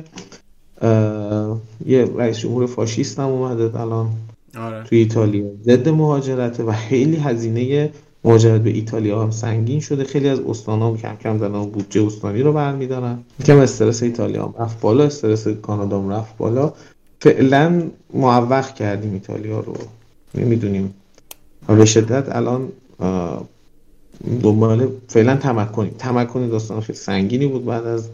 B: یه رئیس جمهور فاشیست هم اومده الان
A: آره.
B: توی ایتالیا ضد مهاجرته و خیلی هزینه مهاجرت به ایتالیا هم سنگین شده. خیلی از استان‌ها کم کم دارن بودجه استانی رو برمی‌دارن. کم استرس ایتالیا هم رفت بالا، استرس کانادا هم رفت بالا. فعلا معوق کردیم ایتالیا رو، نمیدونیم و به شدت الان دنبال فعلا تمکن تمکن داستان خیلی سنگینی بود بعد از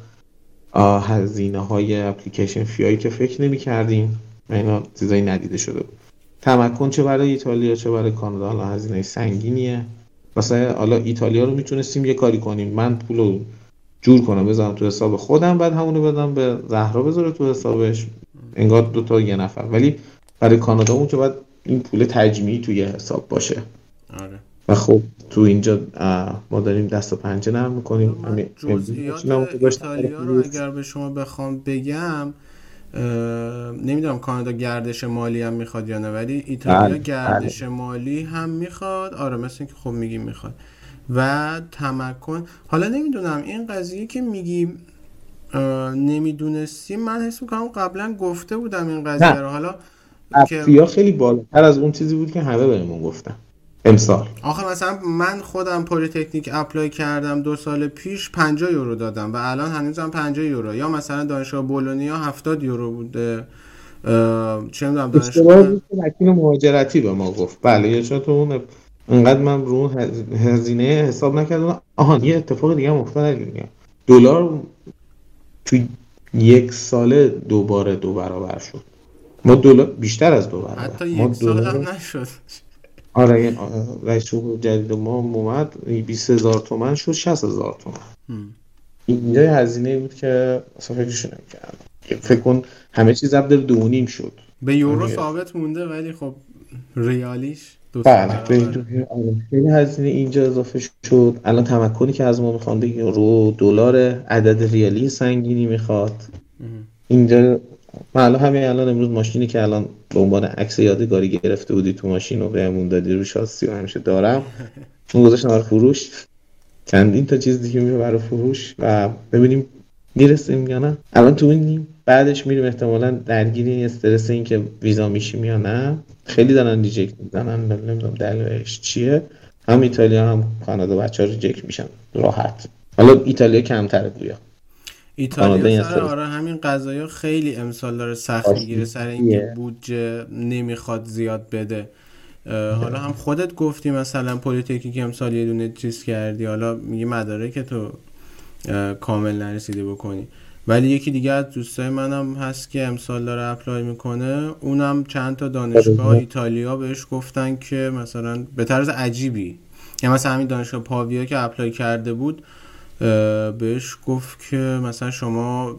B: هزینه های اپلیکیشن فیایی که فکر نمی کردیم اینا چیزایی ندیده شده بود. تمکن چه برای ایتالیا چه برای کانادا حالا هزینه سنگینیه. مثلا حالا ایتالیا رو میتونستیم یه کاری کنیم، من پولو جور کنم بذارم تو حساب خودم، بعد همونو بدم به زهرا بذاره تو حسابش، انگار دو تا یه نفر. ولی برای کانادا اون که بعد این پول تجمیعی توی حساب باشه.
A: آره.
B: و خب تو اینجا ما داریم دست و پنجه نرم میکنیم.
A: جزئیات ایتالیا رو اگر به شما بخوام بگم، نمیدونم کانادا گردش مالی هم میخواد یا نه، ولی ایتالیا
B: بله.
A: گردش
B: بله.
A: مالی هم میخواد. آره مثل اینکه خب میگیم میخواد و تمکن. حالا نمیدونم این قضیه که میگیم نمیدونستیم، من حس میکنم قبلا گفته بودم این قضیه رو. حالا
B: افریا خیلی بالاتر از اون چیزی بود که همه بهمون گفتن امسال.
A: آخه مثلا من خودم پلی تکنیک اپلای کردم دو سال پیش پنجاه یورو دادم و الان هنوزم پنجاه یورو. یا مثلا دانشگاه بولونیا هفتاد یورو بوده. چه میدونم
B: دانشگاه وکیل مهاجرتی به ما گفت بله یا چون تو اون انقدر من رو هزینه حساب نکردم. آها یه اتفاق دیگه هم افتاد، دلار تو یک سال دوباره دو برابر شد. ما دلار بیشتر از دو برابر،
A: حتی یک سال هم نشد.
B: آره رئیس جمهور جدید ما اومد بیست هزار تومان شد شصت هزار تومان. اینجا هزینه بود که اصلا فکرش نمی‌کردم. فکر کن همه چیز ضرب در دو و نیم شد.
A: به یورو ثابت مونده ولی خب ریالیش دو
B: بله خیلی هزینه اینجا اضافه شد. الان تمکنی که از ما میخوان یورو دلار عدد ریالی سنگینی میخواد. اینجا من الان همین الان امروز ماشینی که الان به عنوان عکس یادگاری گرفته بودی تو ماشین و بهمون دادی رو شاسی و همیشه دارم، اون گذاشتم برای فروش. چندین تا چیز دیگه میره برای فروش و ببینیم میرسیم یا نه. الان تو این بعدش میریم احتمالاً درگیر این استرس این که ویزا میشیم یا نه. خیلی دارن ریجکت میزنن، نمیدونم دلیلش چیه. هم ایتالیا هم کانادا بچه‌ها ریجکت میشن راحت. حالا ایتالیا کمتره گویا.
A: ایتالیا سر آره همین قضایا خیلی امسال داره سخت میگیره سر اینکه بودجه نمیخواد زیاد بده. حالا هم خودت گفتی مثلا پلی تکنیک امسال یه دونه چیز کردی، حالا میگه مدارک که تو کامل نرسیده بکنی. ولی یکی دیگه از دوستای منم هست که امسال داره اپلای میکنه، اونم چند تا دانشگاه ایتالیا بهش گفتن که مثلا به طرز عجیبی، یعنی مثلا همین دانشگاه پاویا که اپلای کرده بود بهش گفت که مثلا شما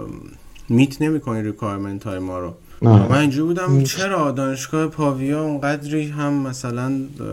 A: میت نمی‌کنی ریکوایرمنت های ما رو. من اینجوری بودم چرا دانشگاه پاویا اونقدری هم مثلا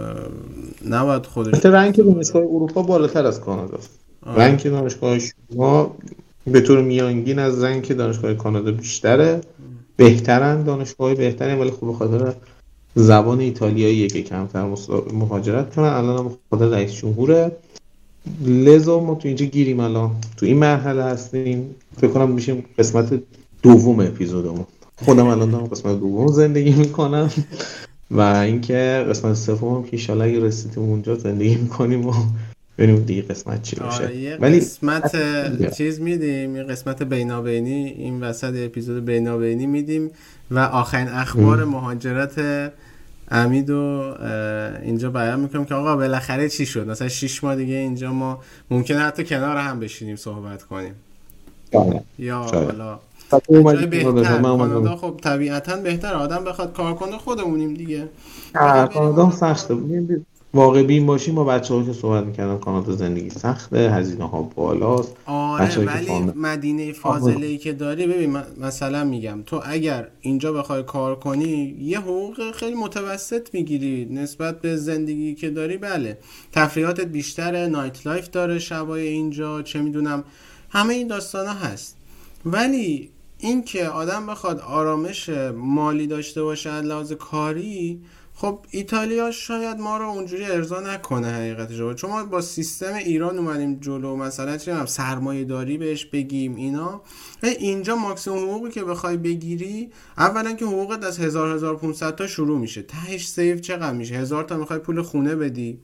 A: نباید خودش
B: رنگ دانشگاه اروپا بالاتر از کانادا است. رنگ دانشگاه شما به طور میانگین از رنگ دانشگاه کانادا بیشتره. بهترن دانشگاه بهترین، ولی خب به خاطر زبان ایتالیایی که کمتر مهاجرت کنن. الان هم به خاطر رئیس جمهوره، لذا ما تو اینجا گیریم. الان تو این مرحله هستیم. فکر کنم میشیم قسمت دوم اپیزودمون. خودم الان دارم قسمت دوم زندگی میکنم و اینکه قسمت سوم که ان شاء الله اگه رسیدیم اونجا زندگی میکنیم و ببینیم دیگه قسمت چی باشه.
A: ولی قسمت چیز میدیم، یه قسمت بینابینی این وسط اپیزود بینابینی میدیم و آخرین اخبار ام. مهاجرت امید و اینجا بیان میکنم که آقا بالاخره چی شد، مثلا شش ماه دیگه اینجا ما ممکنه حتی کنار هم بشینیم صحبت کنیم
B: شاید.
A: یا
B: شاید.
A: حالا
B: جای
A: بهتر. کانادا خب طبیعتا بهتر آدم بخواد کار کنه، خودمونیم دیگه.
B: کانادا سخته. واقع بین باشیم با بچه‌ها که صحبت می‌کردم کانادا زندگی سخته، هزینه‌ها بالاست.
A: آره ولی مدینه فاضله‌ای که داری، ببین مثلا میگم تو اگر اینجا بخوای کار کنی یه حقوق خیلی متوسط میگیری نسبت به زندگی که داری. بله تفریحاتت بیشتره، نایت لایف داره شبای اینجا، چه میدونم همه این داستانا هست. ولی این که آدم بخواد آرامش مالی داشته باشه از لحاظ کاری، خب ایتالیا شاید ما رو اونجوری ارضا نکنه حقیقتش رو، چون ما با سیستم ایران اومدیم جلو، مثلا چه هم سرمایه داری بهش بگیم اینا. اینجا ماکسیمم حقوقی که بخوای بگیری، اولا که حقوقت از هزار هزار و پونصد تا شروع میشه، تهش سیو چقدر میشه؟ هزار تا میخوای پول خونه بدی،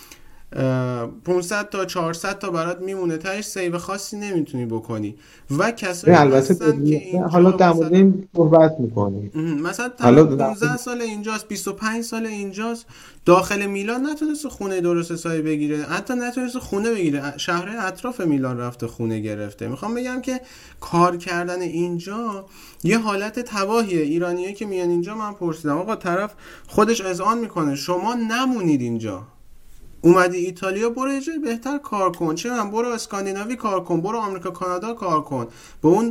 A: پانصد تا چهارصد تا برات میمونه، تهش سیو خاصی نمیتونی بکنی. و کسایی هستن که اینجا
B: حالا در مورد این صحبت میکنی،
A: مثلا پانزده سال اینجاست، بیست و پنج سال اینجاست، داخل میلان نتونست خونه درست حسابی بگیره، حتی نتونست خونه بگیره، شهرهای اطراف میلان رفته خونه گرفته. میخوام بگم که کار کردن اینجا یه حالت تباهیه. ایرانیایی که میان اینجا، من پرسیدم آقا طرف خودش اذعان میکنه شما نمونید اینجا، اومدی ایتالیا، برو یه جای بهتر کار کن، چه من برو اسکاندیناوی کار کن، برو آمریکا کانادا کار کن، به اون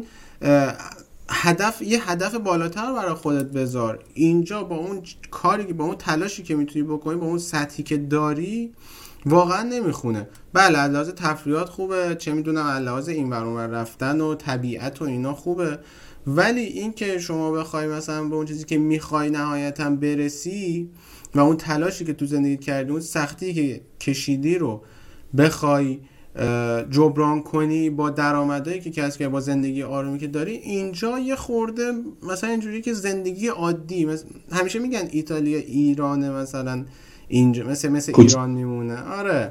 A: هدف یه هدف بالاتر برای خودت بذار. اینجا با اون کاری، با اون تلاشی که میتونی بکنی، با اون سطحی که داری، واقعا نمیخونه. بله علاوه تفریحات خوبه، چه میدونم علاوه این ور اون ور رفتن و طبیعت و اینا خوبه، ولی این که شما بخوای مثلا به اون چیزی که میخوای نهایتا برسی و اون تلاشی که تو زندگی کردی، اون سختی که کشیدی رو بخوای جبران کنی با درآمدی که کسب کردی، با زندگی آرومی که داری، اینجا یه خورده مثلا اینجوری که زندگی عادی، مثلا همیشه میگن ایتالیا ایرانه، مثلا اینجا مثل مثل ایران میمونه. آره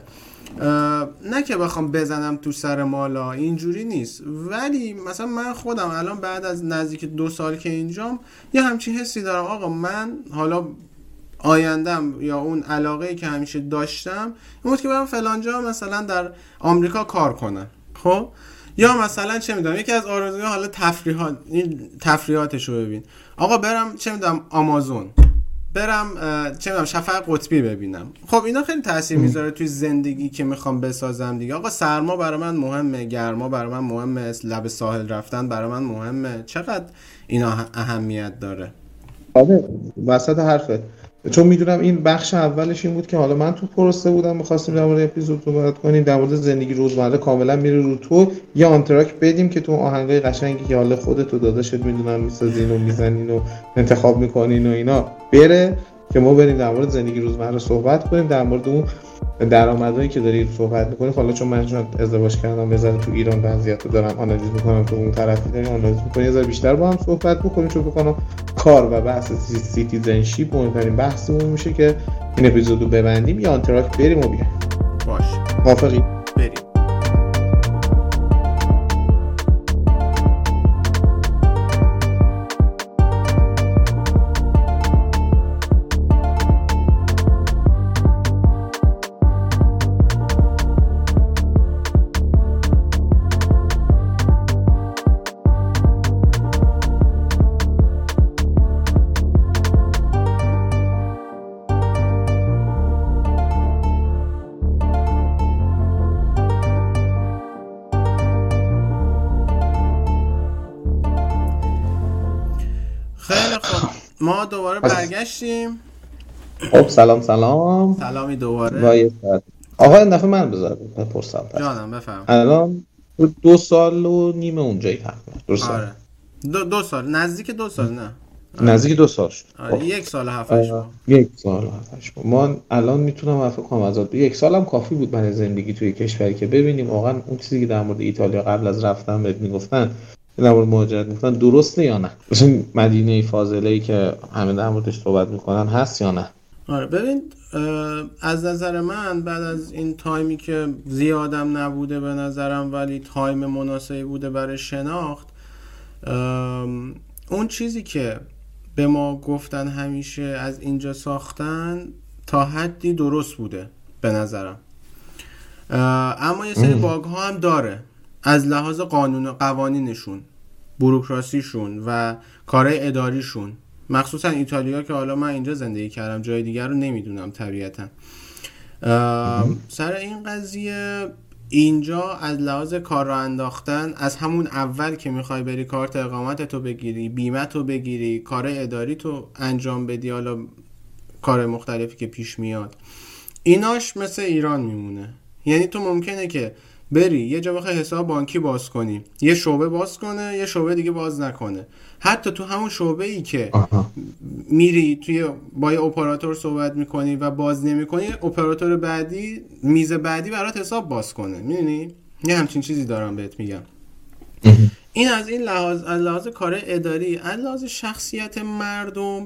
A: نه که بخوام بزنم تو سر مالا، اینجوری نیست، ولی مثلا من خودم الان بعد از نزدیک دو سال که اینجام یه همچین حسی دارم، آقا من حالا آیندم یا اون علاقه‌ای که همیشه داشتم این بود که برم فلانجا مثلا در آمریکا کار کنم، خب یا مثلا چه میدونم یکی از آرزوهای حالا تفریحات، این تفریحاتشو ببین، آقا برم چه میدونم آمازون، برم چه میدونم شفق قطبی ببینم. خب اینا خیلی تاثیر میذاره توی زندگی که میخوام بسازم دیگه. آقا سرما برای من مهمه، گرما برای من مهمه، لب ساحل رفتن برای من مهمه، چقدر اینا اهمیت داره.
B: آره وسط حرفت، چون میدونم این بخش اولش این بود که حالا من تو پروسه بودم، می‌خواستیم در مورد اپیزود صحبت کنیم در مورد زندگی روزمره، کاملا میره رو تو یا آنتراک بدیم که تو آهنگای قشنگی که حالا خودت و داداشت میدونن میسازین و میزنین و انتخاب میکنین و اینا بره، که ما بریم در مورد زندگی روزمره صحبت کنیم، در مورد اون درآمدایی که داری صحبت می‌کنی. حالا چون من چون ازدواج کردم یه ذره تو ایران وضعیتو دارم آنالیز می‌کنم، تو اون طرفی داری آنالیز می‌کنی، یه ذره بیشتر با هم صحبت بکنیم، چون بکنم کار و بحث سیتیزنشیپ مهمترین بحثمون میشه که این اپیزودو ببندیم یا آنتراک بریم و بیایم.
A: باشه
B: موافقی؟
A: بریم. ما دوباره برگشتیم.
B: خب سلام سلام.
A: سلامی دوباره.
B: وایساد. آقا این دفعه من بذارم بپرسم.
A: جانم بفهم.
B: الان دو سال و نیمه اونجایی تقریبا. درسته.
A: آره. دو, دو سال، نزدیک دو سال نه.
B: آره. نزدیک دو سال شد.
A: آره. خب. یک سال هفتش ماه.
B: یک سال هفتش ماه. ما الان میتونم فکر کنم از یک سالم کافی بود برای زندگی توی کشوری که ببینیم واقعا اون چیزی که در مورد ایتالیا قبل از رفتن بهت میگفتن، در مورد مهاجرت میگفتن، درسته یا نه؟ مثلا مدینه فاضله‌ای که همه در موردش صحبت میکنن هست یا نه؟
A: آره ببین از نظر من بعد از این تایمی که زیادم نبوده به نظرم ولی تایم مناسبی بوده برای شناخت، اون چیزی که به ما گفتن همیشه از اینجا ساختن تا حدی درست بوده به نظرم، اما یه سری باگ ها هم داره از لحاظ قانون و قوانینشون، بوروکراسیشون و کارهای اداریشون، مخصوصا ایتالیا که حالا من اینجا زندگی کردم، جای دیگر رو نمیدونم طبیعتا. سر این قضیه اینجا از لحاظ کار را انداختن، از همون اول که میخوای بری کارت اقامتتو بگیری، بیمه‌تو بگیری، کار اداری تو انجام بدی، حالا کار مختلفی که پیش میاد، ایناش مثل ایران میمونه. یعنی تو ممکنه که بری یه جا بخوای حساب بانکی باز کنی، یه شعبه باز کنه، یه شعبه دیگه باز نکنه. حتی تو همون شعبه ای که آها. میری توی با یه اپراتور صحبت میکنی و باز نمیکنی، اپراتور بعدی میز بعدی برات حساب باز کنه. میدونی؟ یه همچین چیزی دارم بهت میگم. این از این لحاظ، از لحاظ کار اداری، از لحاظ شخصیت مردم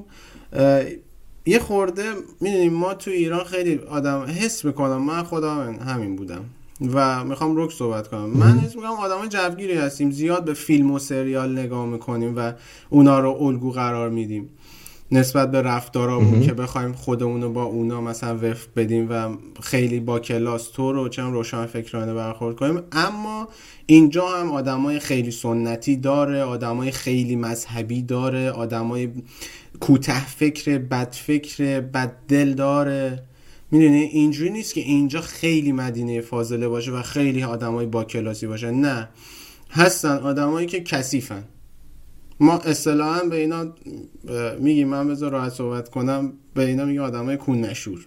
A: یه خورده، میدونیم ما تو ایران خیلی آدم حس میکنم، من خودم همین بودم و میخوام روک صحبت کنم، من حس میکنم آدم جوگیری هستیم، زیاد به فیلم و سریال نگاه میکنیم و اونا رو الگو قرار میدیم نسبت به رفتارامون که بخوایم خودمون رو با اونا مثلا وفق بدیم و خیلی با کلاس تو رو چون روشن فکرانه برخورد کنیم. اما اینجا هم آدمای خیلی سنتی داره، آدمای خیلی مذهبی داره، آدمای کوته فکر، بد فکر، بد دل داره. میدونی اینجوری نیست که اینجا خیلی مدینه فاضله باشه و خیلی آدمای با کلاسی باشن، نه، هستن آدمایی که کثیفن. ما اصطلاحاً به اینا میگیم، من بذار راحت صحبت کنم، به اینا میگیم آدمای کون نشور.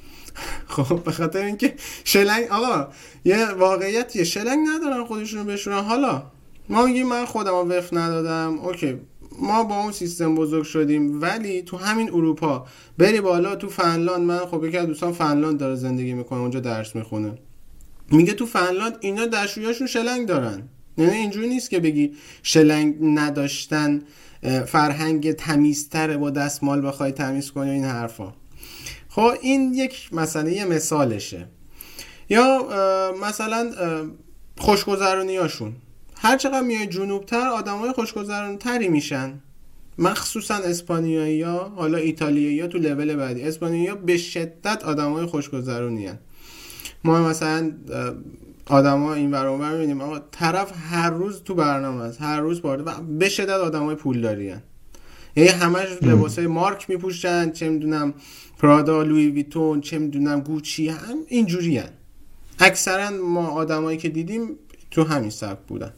A: خب به خاطر اینکه شلنگ، آقا یه واقعیتیه، شلنگ ندارن خودشونو بشورن. حالا ما میگیم من خودمو وقف ندادم، اوکی، ما با اون سیستم بزرگ شدیم، ولی تو همین اروپا بری بالا، تو فنلاند، من خب یکی از دوستان فنلاند داره زندگی میکنه، اونجا درس میخونه، میگه تو فنلاند اینا دستشویاشون شلنگ دارن. یعنی اینجوری نیست که بگی شلنگ نداشتن فرهنگ تمیزتره با دستمال بخوای تمیز کنی این حرفا. خب این یک مسئله، یه مثالشه. یا مثلا خوشگذرونیاشون، هر چقدر میای جنوبتر آدمای خوشگذرونتری میشن، مخصوصا اسپانیایی‌ها، حالا ایتالیایی‌ها تو لول بعدی. اسپانیایی‌ها به شدت آدمای خوشگذرونیان. ما مثلا آدما این ور اون ور می‌بینیم آقا طرف هر روز تو برنامه است، هر روز وارد، و به شدت آدمای پولداریان. یعنی همش لباسای مارک میپوشن، چه میدونم پرادا، لویی ویتون، چه میدونم گوچی، هم اینجوریان. اکثرا ما آدمایی که دیدیم تو همین سبک بودن.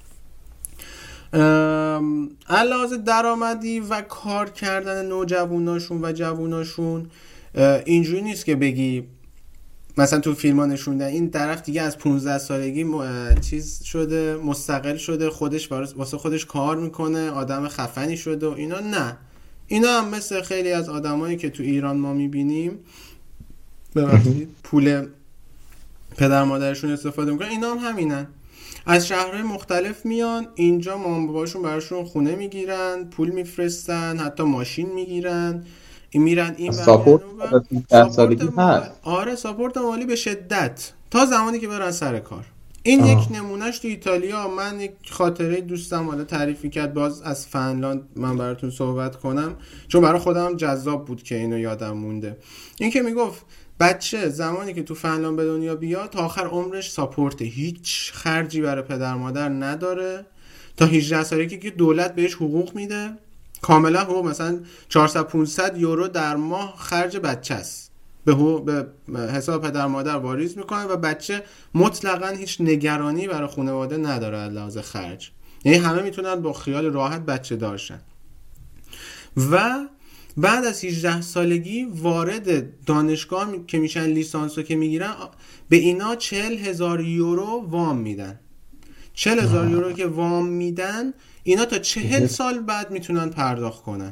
A: علاوه درآمدی و کار کردن نوجواناشون و جواناشون اینجوری نیست که بگی مثلا تو فیلم ها نشوندن این طرف دیگه از پانزده سالگی م... چیز شده، مستقل شده، خودش واسه خودش کار میکنه، آدم خفنی شده و اینا. نه، اینا هم مثل خیلی از آدمایی که تو ایران ما میبینیم ببخشید پول پدر مادرشون استفاده میکنن، اینا هم همینن، از شهرهای مختلف میان اینجا، مامان باباشون براشون خونه میگیرن، پول میفرستن، حتی ماشین میگیرن، این میرن این
B: ساپورت ساپورت مالی.
A: آره ساپورت مالی به شدت تا زمانی که برن سر کار. این آه. یک نمونهش تو ایتالیا. من یک خاطره دوستم حالا تعریف کرد باز از فنلاند، من براتون صحبت کنم چون برای خودم جذاب بود که اینو یادم مونده. این که میگفت بچه زمانی که تو فنلاند به دنیا بیاد تا آخر عمرش ساپورت، هیچ خرجی برای پدر مادر نداره، تا هجده سالگی که دولت بهش حقوق میده، کاملا حقوق، مثلا چهارصد پانصد یورو در ماه خرج بچه است، به, به حساب پدر مادر واریز میکنه و بچه مطلقا هیچ نگرانی برای خانواده نداره از لحاظ خرج. یعنی همه میتونن با خیال راحت بچه دارشن. و بعد از هجده سالگی وارد دانشگاه که میشن، لیسانسو که میگیرن، به اینا چهل هزار یورو وام میدن. چهل هزار یورو که وام میدن، اینا تا چهل سال بعد میتونن پرداخت کنن.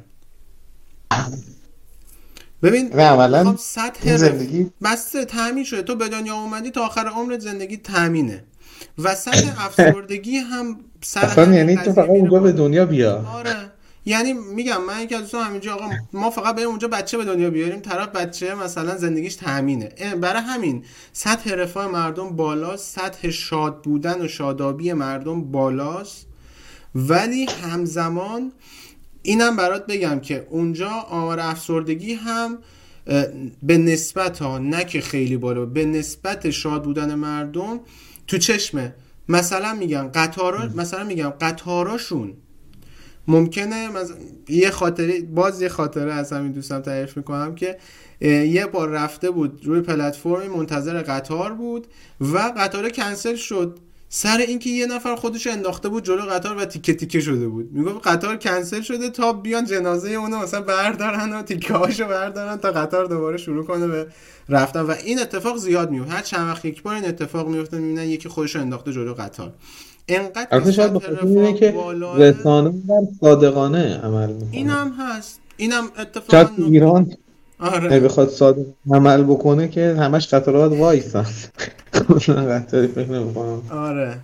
A: ببین
B: اولا
A: سطح زندگی بسته تامین شده، تو به دنیا اومدی تا آخر عمرت زندگی تامینه و سطح افسردگی هم
B: سر یعنی تو فقط اونجا به دنیا بیا.
A: آره یعنی میگم من یکی از دوستان همینجا آقا ما فقط بریم اونجا بچه به دنیا بیاریم، طرف بچه مثلا زندگیش تامینه. برای همین سطح رفاه مردم بالاست، سطح شاد بودن و شادابی مردم بالاست، ولی همزمان اینم برات بگم که اونجا آمار افسردگی هم به نسبت ها، نه که خیلی بالا، به نسبت شاد بودن مردم تو چشمه. مثلا میگم قطارا مثلا میگم قطاراشون ممکنه مثلا یه خاطره باز یه خاطره از همین دوستم تعریف میکنم که یه بار رفته بود روی پلتفرمی منتظر قطار بود و قطار کنسل شد سر اینکه یه نفر خودش انداخته بود جلو قطار و تیکه تیکه شده بود. میگفت قطار کنسل شده تا بیان جنازه اونو مثلا بردارن و تیکه هاشو بردارن تا قطار دوباره شروع کنه به رفتن. و این اتفاق زیاد میفته، هر چند وقت یک بار این اتفاق میفته، میبینن یکی خودش انداخته جلو قطار.
B: اینقدر البته شاید بخاطر اینه که رسانه و صادقانه عمل میکنه.
A: اینم هست، اینم اتفاقا
B: تو ایران آره بخواد صادق عمل بکنه که همش قطارات وایسن قطاری فکر نمی‌کنم.
A: آره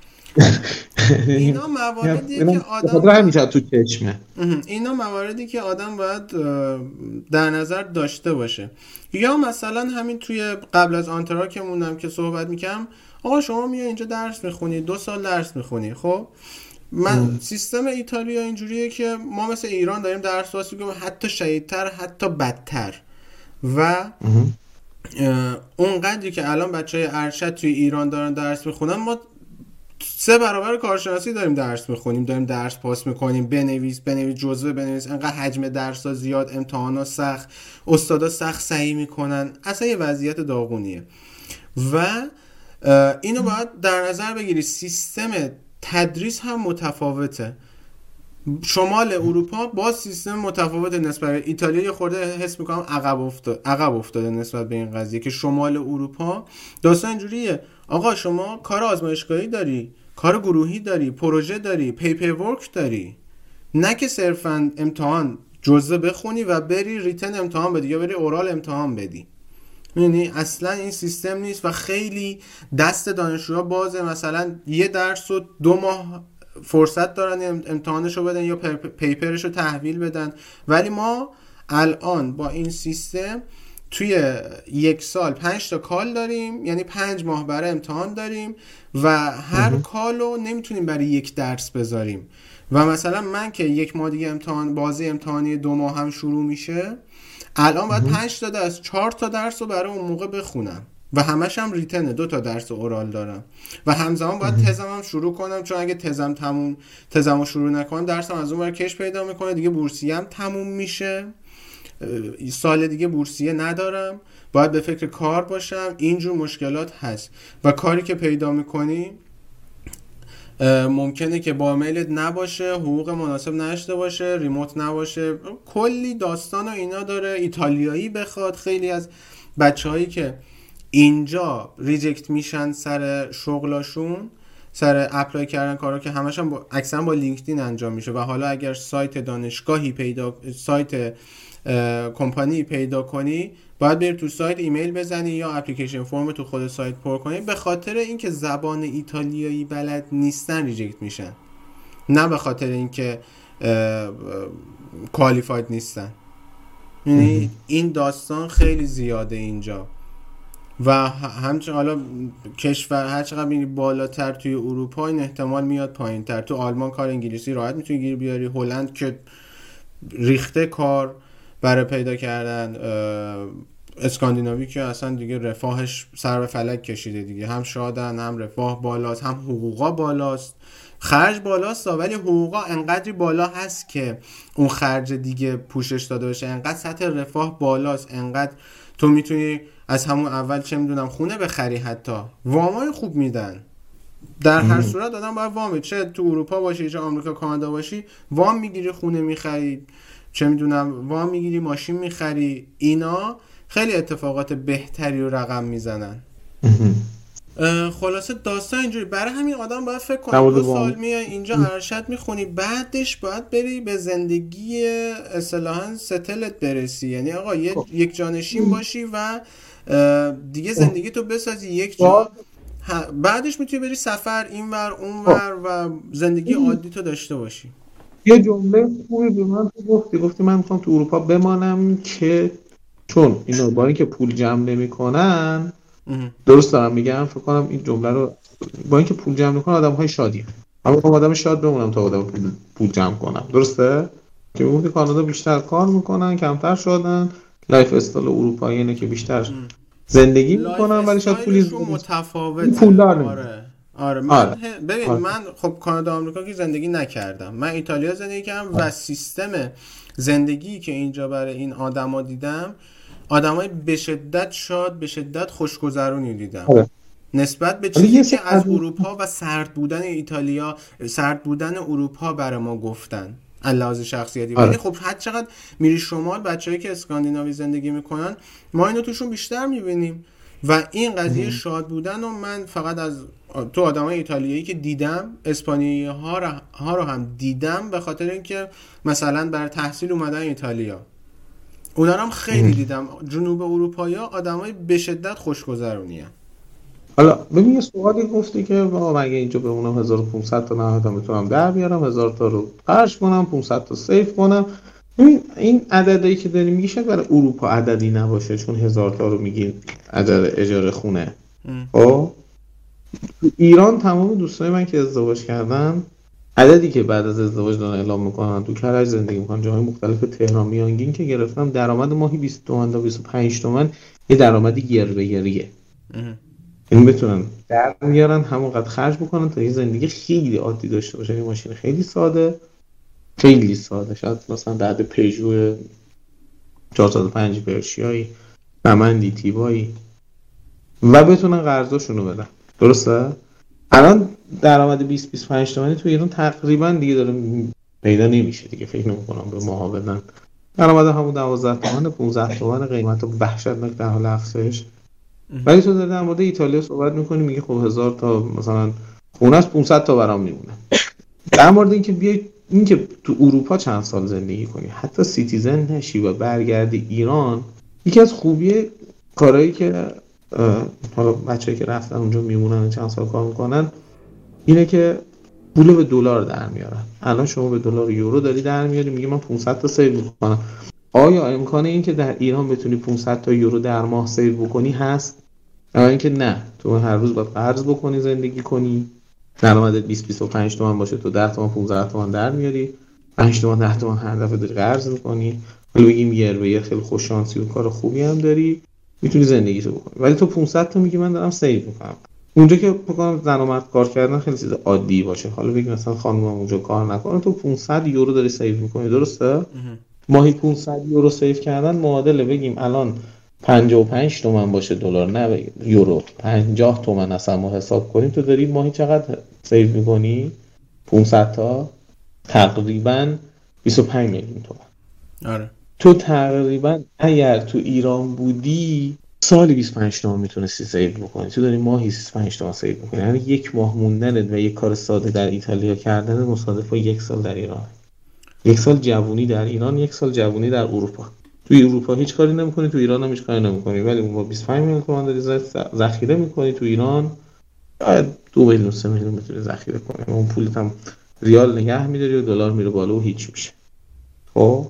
A: اینا مواردی که آدم
B: خاطر همیشه تو چشمه،
A: اینا مواردی که آدم باید در نظر داشته باشه. یا مثلا همین توی قبل از آنتراکمونم که صحبت میکنم، آقا شما میای اینجا درس میخونی، دو سال درس میخونی، خب من ام. سیستم ایتالیا اینجوریه که ما مثل ایران داریم درس واسی میکنیم، حتی شدیدتر حتی بدتر. و اونقدری که الان بچهای ارشد توی ایران دارن درس میخونن، ما سه برابر کارشناسی داریم درس میخونیم، داریم درس پاس میکنیم، بنویس بنویس جزوه بنویس، انقدر حجم درس‌ها زیاد، امتحانا سخت، استادا سخت سعی میکنن، اصلا یه وضعیت داغونیه. و اینو باید در نظر بگیری، سیستم تدریس هم متفاوته. شمال اروپا با سیستم متفاوت نسبت به ایتالیا یه خورده حس میکنم عقب افتاد عقب افتاده نسبت به این قضیه که شمال اروپا داستان اینجوریه، آقا شما کار آزمایشگاهی داری، کار گروهی داری، پروژه داری، پیپر ورک داری، نه که صرفا امتحان جزوه بخونی و بری ریتن امتحان بدی یا بری اورال امتحان بدی. یعنی اصلا این سیستم نیست و خیلی دست دانشجوها بازه، مثلا یه درس رو دو ماه فرصت دارن امتحانشو بدن یا پیپرشو تحویل بدن. ولی ما الان با این سیستم توی یک سال پنج تا کال داریم، یعنی پنج ماه برای امتحان داریم و هر کالو نمیتونیم برای یک درس بذاریم. و مثلا من که یک ماه دیگه امتحان بازی امتحانی دو ماه هم شروع میشه، الان باید پنج تا درس چهار تا درس رو برای اون موقع بخونم و همش هم ریتنه، دو تا درس اورال دارم و همزمان باید تزم هم شروع کنم، چون اگه تزم تموم تزم رو شروع نکنم درسم از اون ور کش پیدا میکنه دیگه، بورسیه هم تموم میشه، سال دیگه بورسیه ندارم، باید به فکر کار باشم. اینجور مشکلات هست و کاری که پیدا میکنی ممکنه که با میلت نباشه، حقوق مناسب نشته باشه، ریموت نباشه، کلی داستان و اینا داره. ایتالیایی بخواد، خیلی از بچه‌هایی که اینجا ریجکت میشن سر شغلاشون، سر اپلای کردن کارا که همش هم با اکثرا با لینکدین انجام میشه و حالا اگر سایت دانشگاهی پیدا سایت کمپانی پیدا کنی، باید بری تو سایت ایمیل بزنی یا اپلیکیشن فرم تو خود سایت پر کنی. به خاطر اینکه زبان ایتالیایی بلد نیستن ریجکت میشن، نه به خاطر اینکه کوالیفاید نیستن. یعنی این داستان خیلی زیاده اینجا و همچنین حالا کشور هر چقدر میری بالاتر توی اروپا این احتمال میاد پایین‌تر. تو آلمان کار انگلیسی راحت میتونی گیر بیاری، هلند که ریخته کار برای پیدا کردن، اسکاندیناوی که اصلا دیگه رفاهش سر به فلک کشیده دیگه، هم شادن، هم رفاه بالاست، هم حقوقا بالاست، خرج بالاست ولی حقوقا انقدری بالا هست که اون خرج دیگه پوشش داده بشه، انقدر سطح رفاه بالاست، انقدر تو میتونی از همون اول چه میدونم خونه بخری، حتی وامای خوب میدن. در هر صورت آدم باید وام، چه تو اروپا باشی چه آمریکا کانادا باشی، وام میگیری، خونه میخری، چه میدونم وام میگیری، ماشین میخری. اینا خیلی اتفاقات بهتری رو رقم میزنن. خلاصه داستان اینجوری، برای همین آدم باید فکر کنه دو سال میای اینجا ارشد میخونی، بعدش باید بری به زندگی اصطلاحاً ستلت برسی، یعنی آقا یه یک جانشین باشی و دیگه زندگی تو بسازی یک جا، بعدش میتونی بری سفر اینور اونور و زندگی عادی تو داشته باشی.
B: یه جمله خوبی به من گفتی، گفتی من میخوام تو اروپا بمانم که چون اینا با اینکه پول جمع نمیکنن، درست دارم میگم؟ فکر کنم این جمله رو، با اینکه پول جمع میکنن آدم‌های شادی، من میخوام آدم شاد بمونم تا آدم پول, پول جمع کنم، درسته؟ که میگفتی کانادا بیشتر کار میکنن، کمتر شدن، لایف استایل اروپایی اینه که بیشتر زندگی میکنن ولی شاید پولی
A: متفاوته.
B: پولدار نمیدن.
A: آره آره من
B: آره.
A: ببین
B: آره.
A: من خب کانادا آمریکا که زندگی نکردم، من ایتالیا زندگی کردم و سیستم زندگی که اینجا برای این آدما دیدم، آدمای به شدت شاد، به شدت خوشگذرونی دیدم. آره. نسبت به چیزی که از اروپا و سرد بودن ایتالیا، سرد بودن اروپا برای ما گفتن لحاظ شخصیتی. ولی خب هر چقدر میری شمال، بچه‌ای که اسکاندیناوی زندگی میکنن ما اینو توشون بیشتر میبینیم و این قضیه شاد بودن و من فقط از تو آدمای ایتالیایی که دیدم، اسپانیایی ها رو, ها رو هم دیدم به خاطر اینکه مثلا برای تحصیل اومدن ایتالیا، اونا هم خیلی دیدم. جنوب اروپایی ها آدمای به شدت خوشگذرونی هستند.
B: حالا ببین یه سوالی گفتی که بابا مگه اینجا بمونم هزار و پانصد تا نهایتا میتونم در بیارم، هزار تا رو خرج کنم، پانصد تا سیف کنم. ببین این عددی که داری میگی شاید برای اروپا عددی نباشه، چون هزار تا رو میگین عدد اجاره خونه. خب ایران تمام دوستای من که ازدواج کردن عددی که بعد از ازدواج دارن اعلام میکنن تو کرج زندگی میکنن جاهای مختلف تهران میانگین که گرفتم درآمد ماهی بیست تومن تا بیست و پنج تومن، یه درآمدی گر به گریه. این بتونن در میارن همونقدر خرج بکنن تا یه زندگی خیلی عادی داشته باشن. یه ماشین خیلی ساده، خیلی ساده، شاید مثلا بعد پژو چهارصد و پنج پرشیایی، نمندی، تیبایی، و بتونن قرضاشون رو بدن. درسته؟ الان درآمد بیست بیست و پنج تومانی تو ایران تقریبا دیگه داره پیدا نمیشه دیگه، فکر نمی‌کنم به ماها بدن. درآمد همون دوازده تومن پانزده تومن، قیمت وحشتناک در حال افزایش. ولی تو در مورد ایتالیا صحبت می‌کنی میگی خب هزار تا مثلا خونه است، پانصد تا برام میمونه. در مورد اینکه بیای اینکه تو اروپا چند سال زندگی کنی، حتی سیتیزن نشی و برگردی ایران، یکی از خوبی کارهایی که حالا بچه‌ای که رفتن اونجا میمونن چند سال کار میکنن اینه که پول به دلار در میارن. الان شما به دلار یورو داری در میاری، میگی من پانصد تا سیو میکنم. آیا امکانه این که در ایران بتونی پانصد تا یورو در ماه سیو بکنی هست؟ یا اینکه نه تو هر روز باید قرض بکنی زندگی کنی، درآمدت بیست بیست و پنج تومن باشه، تو ده تومن پانزده تومن در میاری، پنج تومن ده تومن هر دفعه داری قرض میکنی. حالا بگیم یه به یه خیلی خوش شانسی و کار خوبی هم داری، میتونی زندگیتو بکنی. ولی تو پانصد تا میگی من دارم سیو میکنم. اونجا که بکنم زن و مرد کار کردن خیلی چیز عادی باشه، حالا بگیم مثلا خانم اونجا کار نکنه، تو پانصد یورو داری سیو میکنی. درسته؟ ماهی پانصد یورو سیو کردن معادله بگیم الان پنجاه و پنج تومن باشه دلار، نه بگیم یورو، پنجاه تومن اصلا ما حساب کنیم، تو داری ماهی چقدر سیو میکنی؟ پانصد تا تقریبا بیست و پنج میلیون تومن.
A: آره.
B: تو تقریبا اگر تو ایران بودی سالی بیست و پنج تومن میتونستی سیو بکنی، تو داری ماهی بیست و پنج تومن سیو میکنی. یعنی یک ماه موندنت و یک کار ساده در ایتالیا کردن مصادف با یک سال در ایران. یک سال جوونی در ایران، یک سال جوونی در اروپا. توی اروپا هیچ کاری نمی‌کنی، تو ایران هم هیچ کاری نمی‌کنی، ولی اون با بیست و پنج میلیون تومان داری ذخیره می‌کنی. تو ایران شاید دو میلیون سه میلیون میتونی ذخیره کنی، اون پولت هم ریال نگه می‌داری و دلار میره بالا و هیچ میشه. خب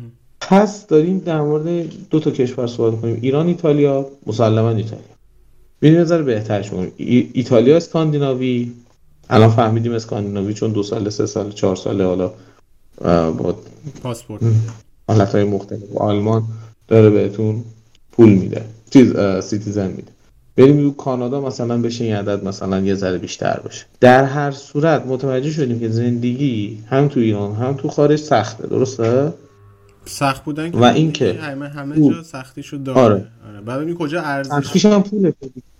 B: پس داریم در مورد دو تا کشور صحبت کنیم، ایران ایتالیا. مسلماً ایتالیا ببین نظر بهترش کنیم. ای... ایتالیا اسکاندیناوی، الان فهمیدیم اسکاندیناوی چون دو سال سه سال چهار ساله حالا با
A: پاسپورت
B: حالتهای مختلف آلمان داره بهتون پول میده، چیز سیتیزن میده. بریم تو کانادا مثلا بشه این عدد مثلا یه ذره بیشتر باشه. در هر صورت متوجه شدیم که زندگی هم تو ایران هم تو خارج سخته. درسته؟
A: سخت بودن که
B: و این که
A: همه همه جا سختیشو داره.
B: آره.
A: آره. بعد ببین کجا ارزش
B: سختیش هم پوله.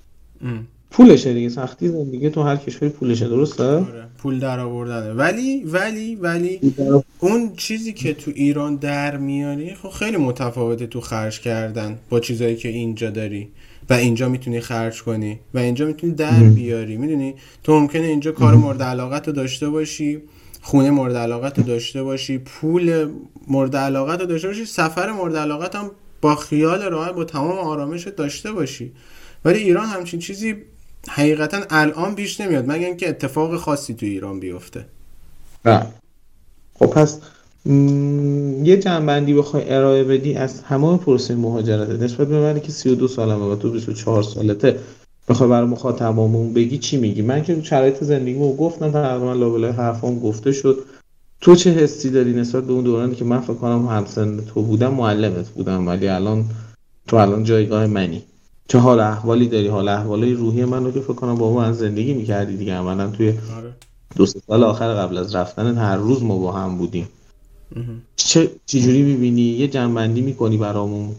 B: پولشه دیگه، سختی زندگی تو هر کشوری پولشه. درسته؟
A: آره. پول در آوردنه. ولی ولی ولی اون چیزی که تو ایران در میاری خب خیلی متفاوته تو خرج کردن با چیزایی که اینجا داری و اینجا میتونی خرج کنی و اینجا میتونی در بیاری. میدونی تو ممکنه اینجا کار مورد علاقت رو داشته باشی، خونه مورد علاقت رو داشته باشی، پول مورد علاقت رو داشته باشی، سفر مورد علاقت هم با خیال راحت با تمام آرامش داشته باشی. ولی ایران همچین چیزی حقیقتا الان پیش نمیاد مگر اینکه اتفاق خاصی تو ایران بیفته.
B: نه خب پس م... یه جنبندی بخوای ارائه بدی از همه پروسه مهاجرت نسبت به منی که سی و دو سالمه و تو بیست و چهار سالته، بخوای برای مخاطبامون بگی چی میگی؟ من که شرایط زندگیمو گفتم، تقریبا لابلای حرفام گفته شد. تو چه حسی داری نسبت به اون دورانی که من فکر کنم همسن تو بودم معلمت بودم، ولی الان تو الان جایگاه منی، چه حال احوالی داری؟ حال احوالای روحی من رو که فکر کنم با من زندگی میکردی دیگه، عملا توی دو سه سال آخر قبل از رفتن هر روز ما با هم بودیم. چه چجوری میبینی؟ یه جنبندی میکنی برامون؟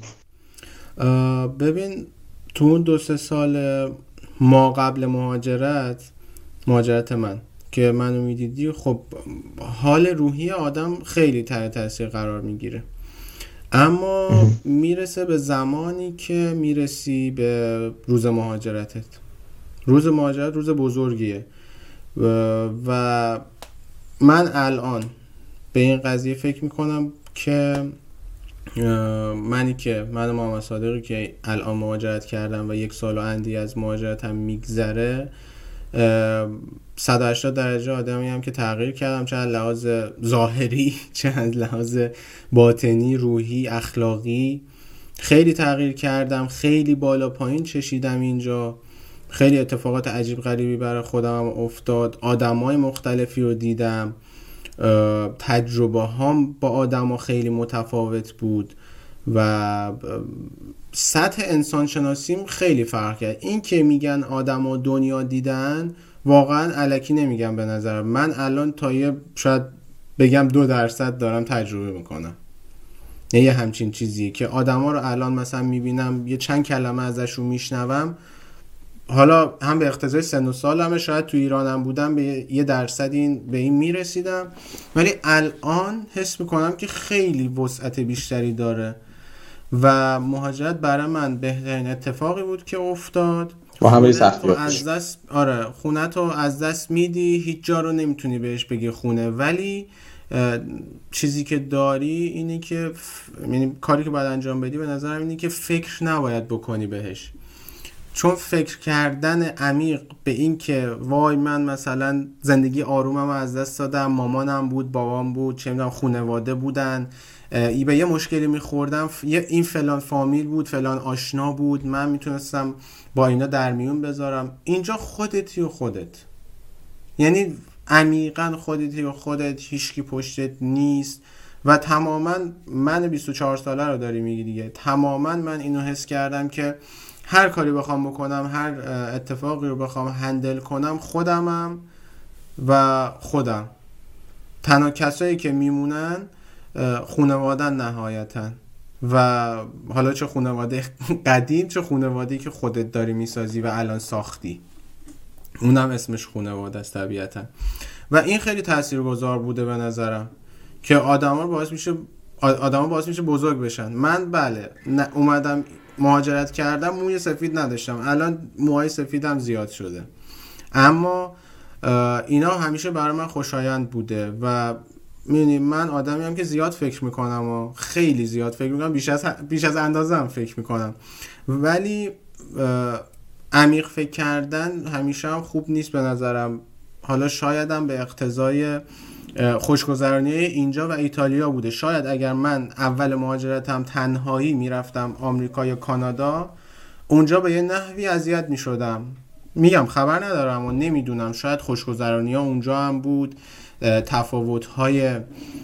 A: ببین تو اون دو سه سال ما قبل مهاجرت مهاجرت من که منو میدیدی، خب حال روحی آدم خیلی تحت تاثیر قرار میگیره، اما میرسه به زمانی که میرسی به روز مهاجرتت. روز مهاجرت روز بزرگیه و, و من الان به این قضیه فکر میکنم که منی که من و محمد صادقی که الان مهاجرت کردم و یک سال و اندی از مهاجرت هم میگذره، صد و هشتاد درجه آدمی هم که تغییر کردم، چه از لحاظ ظاهری چه از لحاظ باطنی، روحی، اخلاقی خیلی تغییر کردم، خیلی بالا پایین چشیدم اینجا، خیلی اتفاقات عجیب غریبی برای خودم هم افتاد، آدمای مختلفی رو دیدم، تجربه هم با آدما خیلی متفاوت بود و سطح انسان شناسیم خیلی فرق کرد. این که میگن آدما دنیا دیدن واقعا الکی نمیگم به نظرم. من الان تا یه شاید بگم دو درصد دارم تجربه میکنم، یه همچین چیزیه که آدما رو الان مثلا میبینم، یه چند کلمه ازشون میشنوم، حالا هم به اقتضای سن و سالمه، شاید تو ایرانم بودم به یه درصد این به این میرسیدم، ولی الان حس میکنم که خیلی وسعت بیشتری داره و مهاجرت برای من بهترین اتفاقی بود که افتاد.
B: با همه سختی‌هاش
A: از دست آره خونه‌تو از دست میدی، هیچ جا رو نمیتونی بهش بگی خونه، ولی چیزی که داری اینه که ف... یعنی کاری که باید انجام بدی به نظرم اینه که فکر نباید بکنی بهش، چون فکر کردن عمیق به این که وای من مثلا زندگی آرومم از دست دادم، مامانم بود، بابام بود، چه میدونم خانواده بودن، ای به یه مشکلی میخوردم، این فلان فامیل بود، فلان آشنا بود، من میتونستم با اینا در میون بذارم. اینجا خودتی و خودت، یعنی عمیقاً خودتی و خودت، هیچکی پشتت نیست و تماما من بیست و چهار ساله رو داری میگی دیگه، تماما من اینو حس کردم که هر کاری بخوام بکنم، هر اتفاقی رو بخوام هندل کنم، خودمم و خودم. تنها کسایی که میمونن خانواده‌ن نهایتاً، و حالا چه خانواده قدیم چه خانواده‌ای که خودت داری میسازی و الان ساختی، اونم اسمش خانواده است طبیعتاً. و این خیلی تاثیرگذار بوده به نظرم که آدما باعث میشه آدما باعث میشه بزرگ بشن. من بله اومدم مهاجرت کردم، موی سفید نداشتم، الان موهای سفیدم زیاد شده، اما اینا همیشه برای من خوشایند بوده و میدونی من آدمی هم که زیاد فکر میکنم و خیلی زیاد فکر میکنم، بیش از بیش از اندازه هم فکر میکنم، ولی عمیق فکر کردن همیشه هم خوب نیست به نظرم. حالا شایدم به اقتضای خوشگذرانی اینجا و ایتالیا بوده. شاید اگر من اول مهاجرتم تنهایی میرفتم آمریکا یا کانادا، اونجا به یه نحوی اذیت میشدم. میگم خبر ندارم و نمیدونم، شاید خوشگذرانی ها اونجا هم بود، تفاوت های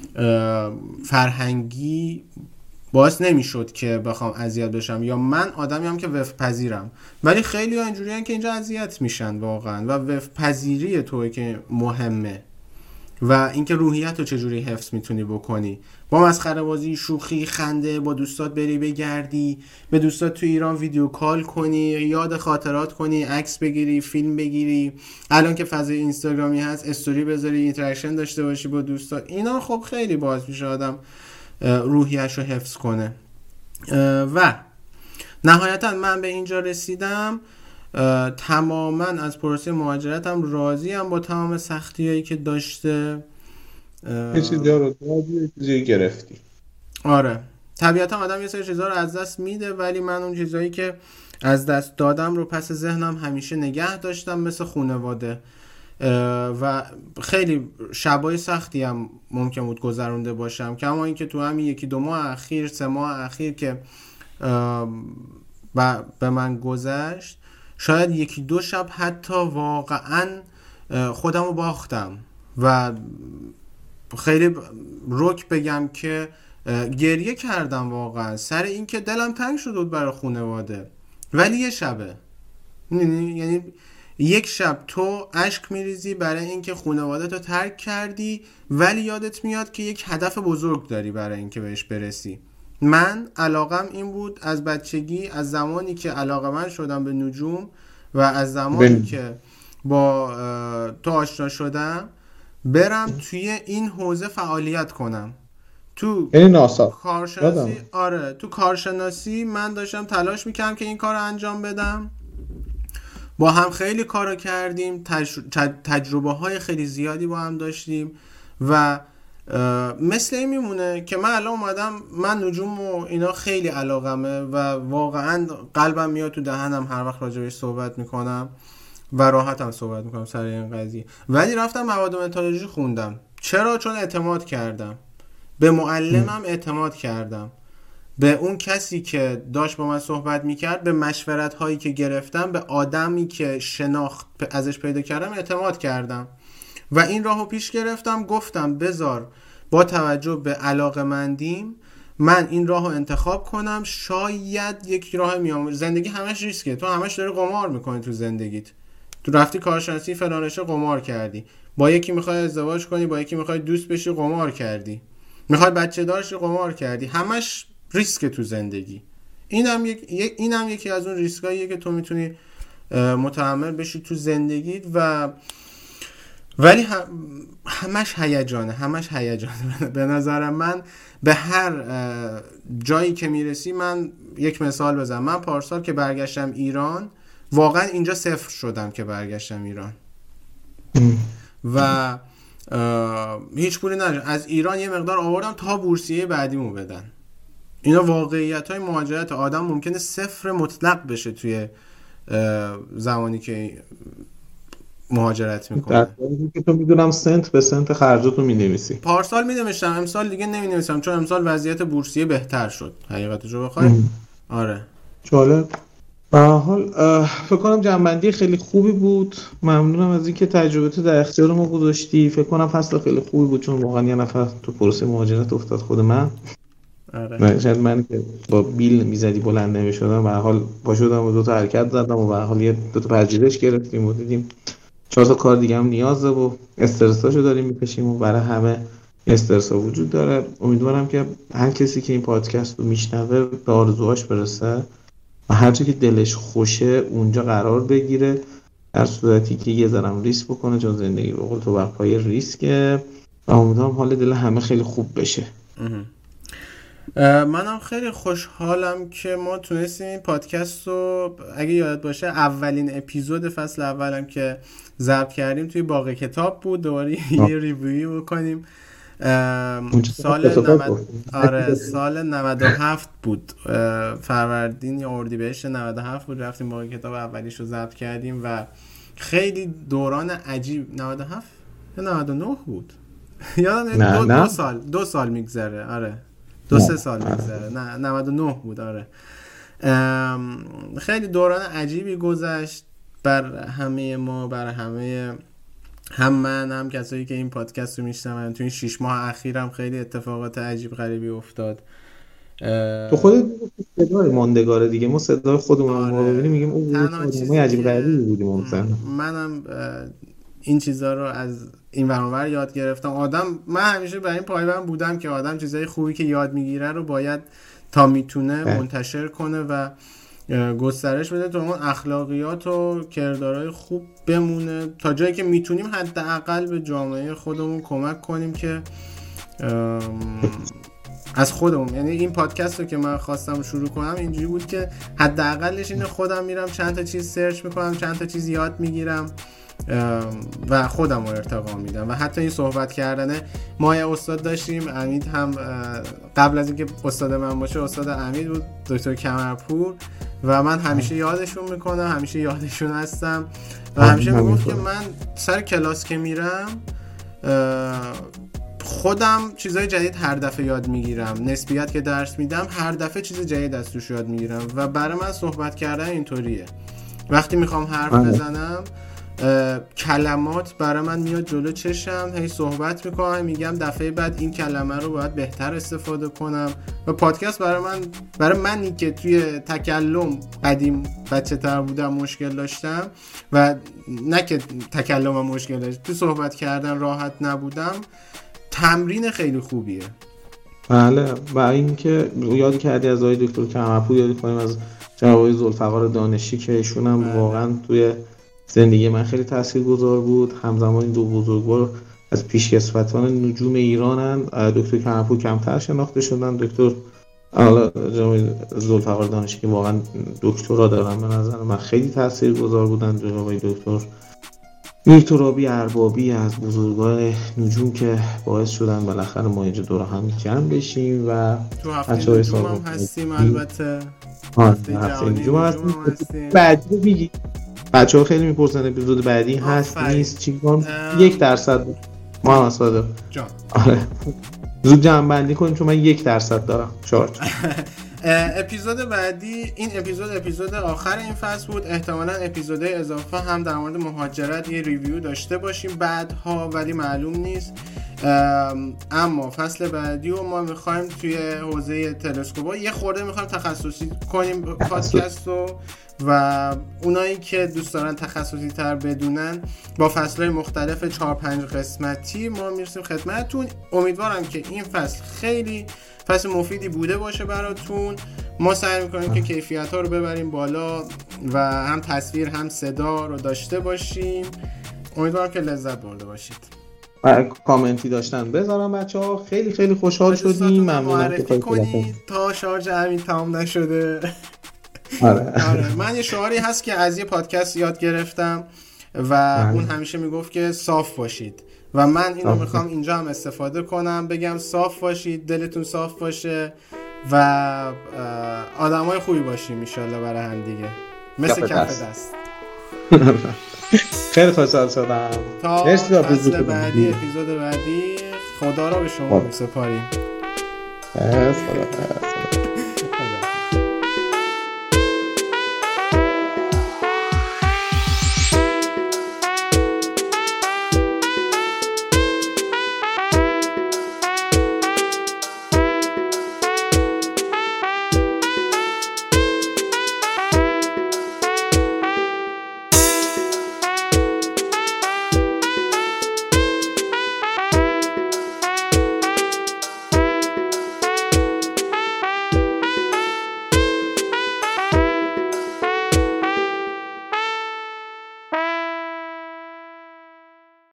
A: فرهنگی باعث نمیشد که بخوام اذیت بشم، یا من آدمی هم که وفق پذیرم، ولی خیلی ها اینجوری هن که اینجا اذیت میشن واقعا، و وفق پذیری توی که مهمه و اینکه روحیت رو چجوری حفظ میتونی بکنی، با مسخره بازی، شوخی، خنده، با دوستات بری بگردی، به دوستات تو ایران ویدیو کال کنی، یاد خاطرات کنی، عکس بگیری، فیلم بگیری، الان که فضای اینستاگرامی هست استوری بذاری، اینتراکشن داشته باشی با دوستات. اینا خب خیلی باعث میشه آدم روحیش رو حفظ کنه. و نهایتا من به اینجا رسیدم، تماما از پروسه مهاجرتم راضیم با تمام سختیایی که داشته.
B: یه چیزی رو دادی، یه چیزی گرفتی.
A: آره طبیعتا آدم یه سری چیزا رو از دست میده، ولی من اون چیزایی که از دست دادم رو پس ذهنم همیشه نگه داشتم، مثل خانواده، و خیلی شبای سختی هم ممکن بود گذرونده باشم، کما اینکه تو همین یکی دو ماه اخیر، سه ماه اخیر که به من گذشت، شاید یکی دو شب حتی واقعا خودم رو باختم و خیلی رک بگم که گریه کردم واقعا سر این که دلم تنگ شده بود برای خانواده، ولی یه شبه، یعنی یک شب تو اشک میریزی برای اینکه خانواده تو ترک کردی، ولی یادت میاد که یک هدف بزرگ داری برای اینکه بهش برسی. من علاقم این بود از بچگی، از زمانی که علاقه‌مند شدم به نجوم و از زمانی بین. که با تو آشنا شدم برم توی این حوزه فعالیت کنم. تو کارشناسی آره تو کارشناسی من داشتم تلاش میکردم که این کار رو انجام بدم. با هم خیلی کارا کردیم، تج... تجربه های خیلی زیادی با هم داشتیم و مثل این میمونه که من الان اومدم، من نجوم و اینا خیلی علاقمه و واقعا قلبم میاد تو دهنم هر وقت راجع بهش صحبت میکنم و راحتم صحبت میکنم سر این قضیه. ولی رفتم مواد متالورژی خوندم. چرا؟ چون اعتماد کردم به معلمم، اعتماد کردم به اون کسی که داشت با من صحبت میکرد، به مشورت هایی که گرفتم، به آدمی که شناخت ازش پیدا کردم اعتماد کردم و این راهو پیش گرفتم. گفتم بذار با توجه به علاقه‌مندیم من این راهو انتخاب کنم، شاید یک راه میام. زندگی همش ریسکه، تو همش داری قمار میکنی تو زندگیت. تو رفتی کارشناسی فلان رشته قمار کردی، با یکی میخوای ازدواج کنی، با یکی میخوای دوست بشی قمار کردی، میخوای بچه دار شی قمار کردی. همش ریسک تو زندگی. اینم یک اینم یکی از اون ریسکاییه که تو میتونی متحمل بشی تو زندگیت و ولی همش هیجانه، همش هیجانه. به نظر من به هر جایی که میرسی، من یک مثال بزنم، من پارسال که برگشتم ایران واقعا اینجا صفر شدم که برگشتم ایران و هیچ پولی نداشتم. از ایران یه مقدار آوردم تا بورسیه بعدیمو بدن. اینا واقعیت‌های مهاجرت. آدم ممکنه صفر مطلق بشه توی زمانی که مهاجرت میکنه.
B: در حالی که تو میدونم سنت به سنت خرجاتو مینویسی.
A: پارسال می‌نوشتم، امسال دیگه نمی‌نویسم چون امسال وضعیت بورسیه بهتر شد. حقیقتشو بخوای آره.
B: جالب. به هر حال فکر کنم جنبندی خیلی خوبی بود. ممنونم از اینکه تجربه‌تو در اختیار ما گذاشتی. فکر کنم فصل خیلی خوبی بود چون واقعا یه نفر تو پروسه مهاجرت افتاد، خود من. آره. شاید من که با بیل میزدی بلند نمیشدم، به هر حال با شدم و دو تا حرکت زدم و به هر حال یه دو تا پذیرش گرفتیم و دیدیم چهار تا کار دیگه هم نیازه و استرساشو داریم میکشیم و برای همه استرسا وجود داره. امیدوارم که هر کسی که این پادکست رو میشنوه به آرزوهاش برسه و هر جا که دلش خوشه اونجا قرار بگیره، در صورتی که یه ذره ریسک بکنه، چون زندگی به قول تو بر پای ریسکه و امیدوارم حال دل همه خیلی خوب بشه.
A: منم خیلی خوشحالم که ما تونستیم این پادکست رو، اگه یادت باشه اولین اپیزود فصل اولم که ضبط کردیم توی باغ کتاب بود، دوباره یه ریویو بکنیم. سال نود آره سال نود و هفت بود، فروردین یا اردیبهشت نود و هفت بود، رفتیم باغ کتاب اولیش رو ضبط کردیم و خیلی دوران عجیب. نود و هفت یا نود و نه بود یادم دو, دو سال دو سال میگذره. آره دو سه سال میگذره. نه نود و نه بود. آره خیلی دوران عجیبی گذشت بر همه ما، بر همه، هم من هم کسایی که این پادکست رو میشنون. تو این شش ماه اخیرم خیلی اتفاقات عجیب غریبی افتاد.
B: تو خودت صدای ماندگاره دیگه، ما صدای خودمون رو ببینیم میگیم اون چیزای عجیب غریبی بودیم مثلا.
A: منم این چیزا رو از این ور اون ور یاد گرفتم. آدم، من همیشه برای این پایبند بودم که آدم چیزای خوبی که یاد میگیره رو باید تا میتونه منتشر کنه و گسترش بده تا اون اخلاقیات و کردارهای خوب بمونه، تا جایی که میتونیم حداقل به جامعه خودمون کمک کنیم که از خودمون، یعنی این پادکست رو که من خواستم شروع کنم اینجوری بود که حداقلش اینه خودم میرم چند تا چیز سرچ میکنم، چند تا چیز یاد میگیرم و خودم رو ارتقا میدم. و حتی این صحبت کردنه، ما یه استاد داشتیم، امید هم قبل از اینکه استاد من باشه استاد امید بود، دکتر کمرپور، و من همیشه یادشون میکنم، همیشه یادشون هستم و همیشه میگفت که من سر کلاس که میرم خودم چیزای جدید هر دفعه یاد میگیرم، نسبیت که درس میدم هر دفعه چیز جدید از توش یاد میگیرم و برای من صحبت کردن اینطوریه. وقتی میخوام حرف بزنم کلمات برای من میاد جلو چشم، هی صحبت میکنم، میگم دفعه بعد این کلمه رو باید بهتر استفاده کنم. و پادکست برای من برای منی که توی تکلم قدیم بچه تر بودم مشکل داشتم و نه که تکلمم مشکل داشت، تو صحبت کردن راحت نبودم، تمرین خیلی خوبیه.
B: بله. و اینکه یاد کردی از آقای دکتر کمرپور، یاد کنیم از جناب آقای ذوالفقار دانشی که ایشون هم بله. واقعا توی زندگی من خیلی تاثیرگذار بود. همزمان این دو بزرگوار از پیشکسوتان نجوم ایرانن. دکتر کمرپور کمتر شناخته شدن، دکتر حالا جناب ذوالفقار دانشی که واقعا دکترا دارن به نظر من خیلی تاثیرگذار بودن. جناب آقای دکتر میر ترابی اربابی از بزرگان نجوم که باعث شدن بالاخره ما اینجا دور هم جمع بشیم و
A: تو هفته نجوم هم هستیم. البته
B: هفته نجوم هم هستیم. بعدی رو میگی بچه ها خیلی میپرسن اپیزود بعدی هست نیست چیکار یک درصد ما هم اصلا
A: جان
B: آره زود جمع بندی کنیم چون من یک درصد دارم شارژ.
A: اپیزود بعدی، این اپیزود اپیزود آخر این فصل بود، احتمالاً اپیزودهای اضافه هم در مورد مهاجرت یه ریویو داشته باشیم بعدها، ولی معلوم نیست. اما فصل بعدی رو ما میخوایم توی حوزه تلسکوپا یه خورده میخوایم تخصصی کنیم پادکست رو و اونایی که دوست دارن تخصصی تر بدونن با فصلهای مختلف چهار پنج قسمتی ما میرسیم خدمتتون. امیدوارم که این فصل خیلی فصل مفیدی بوده باشه براتون. ما سعی میکنیم که کیفیت ها رو ببریم بالا و هم تصویر هم صدا رو داشته باشیم. امیدوارم که لذت برده باشید.
B: کامنتی داشتن بذارم بچه ها. خیلی خیلی خوشحال شدیم. ممنونم که
A: کنید تا شارژ همین تمام نشده.
B: آره.
A: آره. من یه شعاری هست که از یه پادکست یاد گرفتم و آره. اون همیشه میگفت که صاف باشید و من اینو میخوام اینجا هم استفاده کنم، بگم صاف باشید، دلتون صاف باشه و آدمای خوبی باشیم ان شاء الله برای هم دیگه، مثل کف دست.
B: خیلی خوشحال شدم.
A: تا فصل بعدی، اپیزود بعدی، خدا را به شما میسپاریم.
B: خدا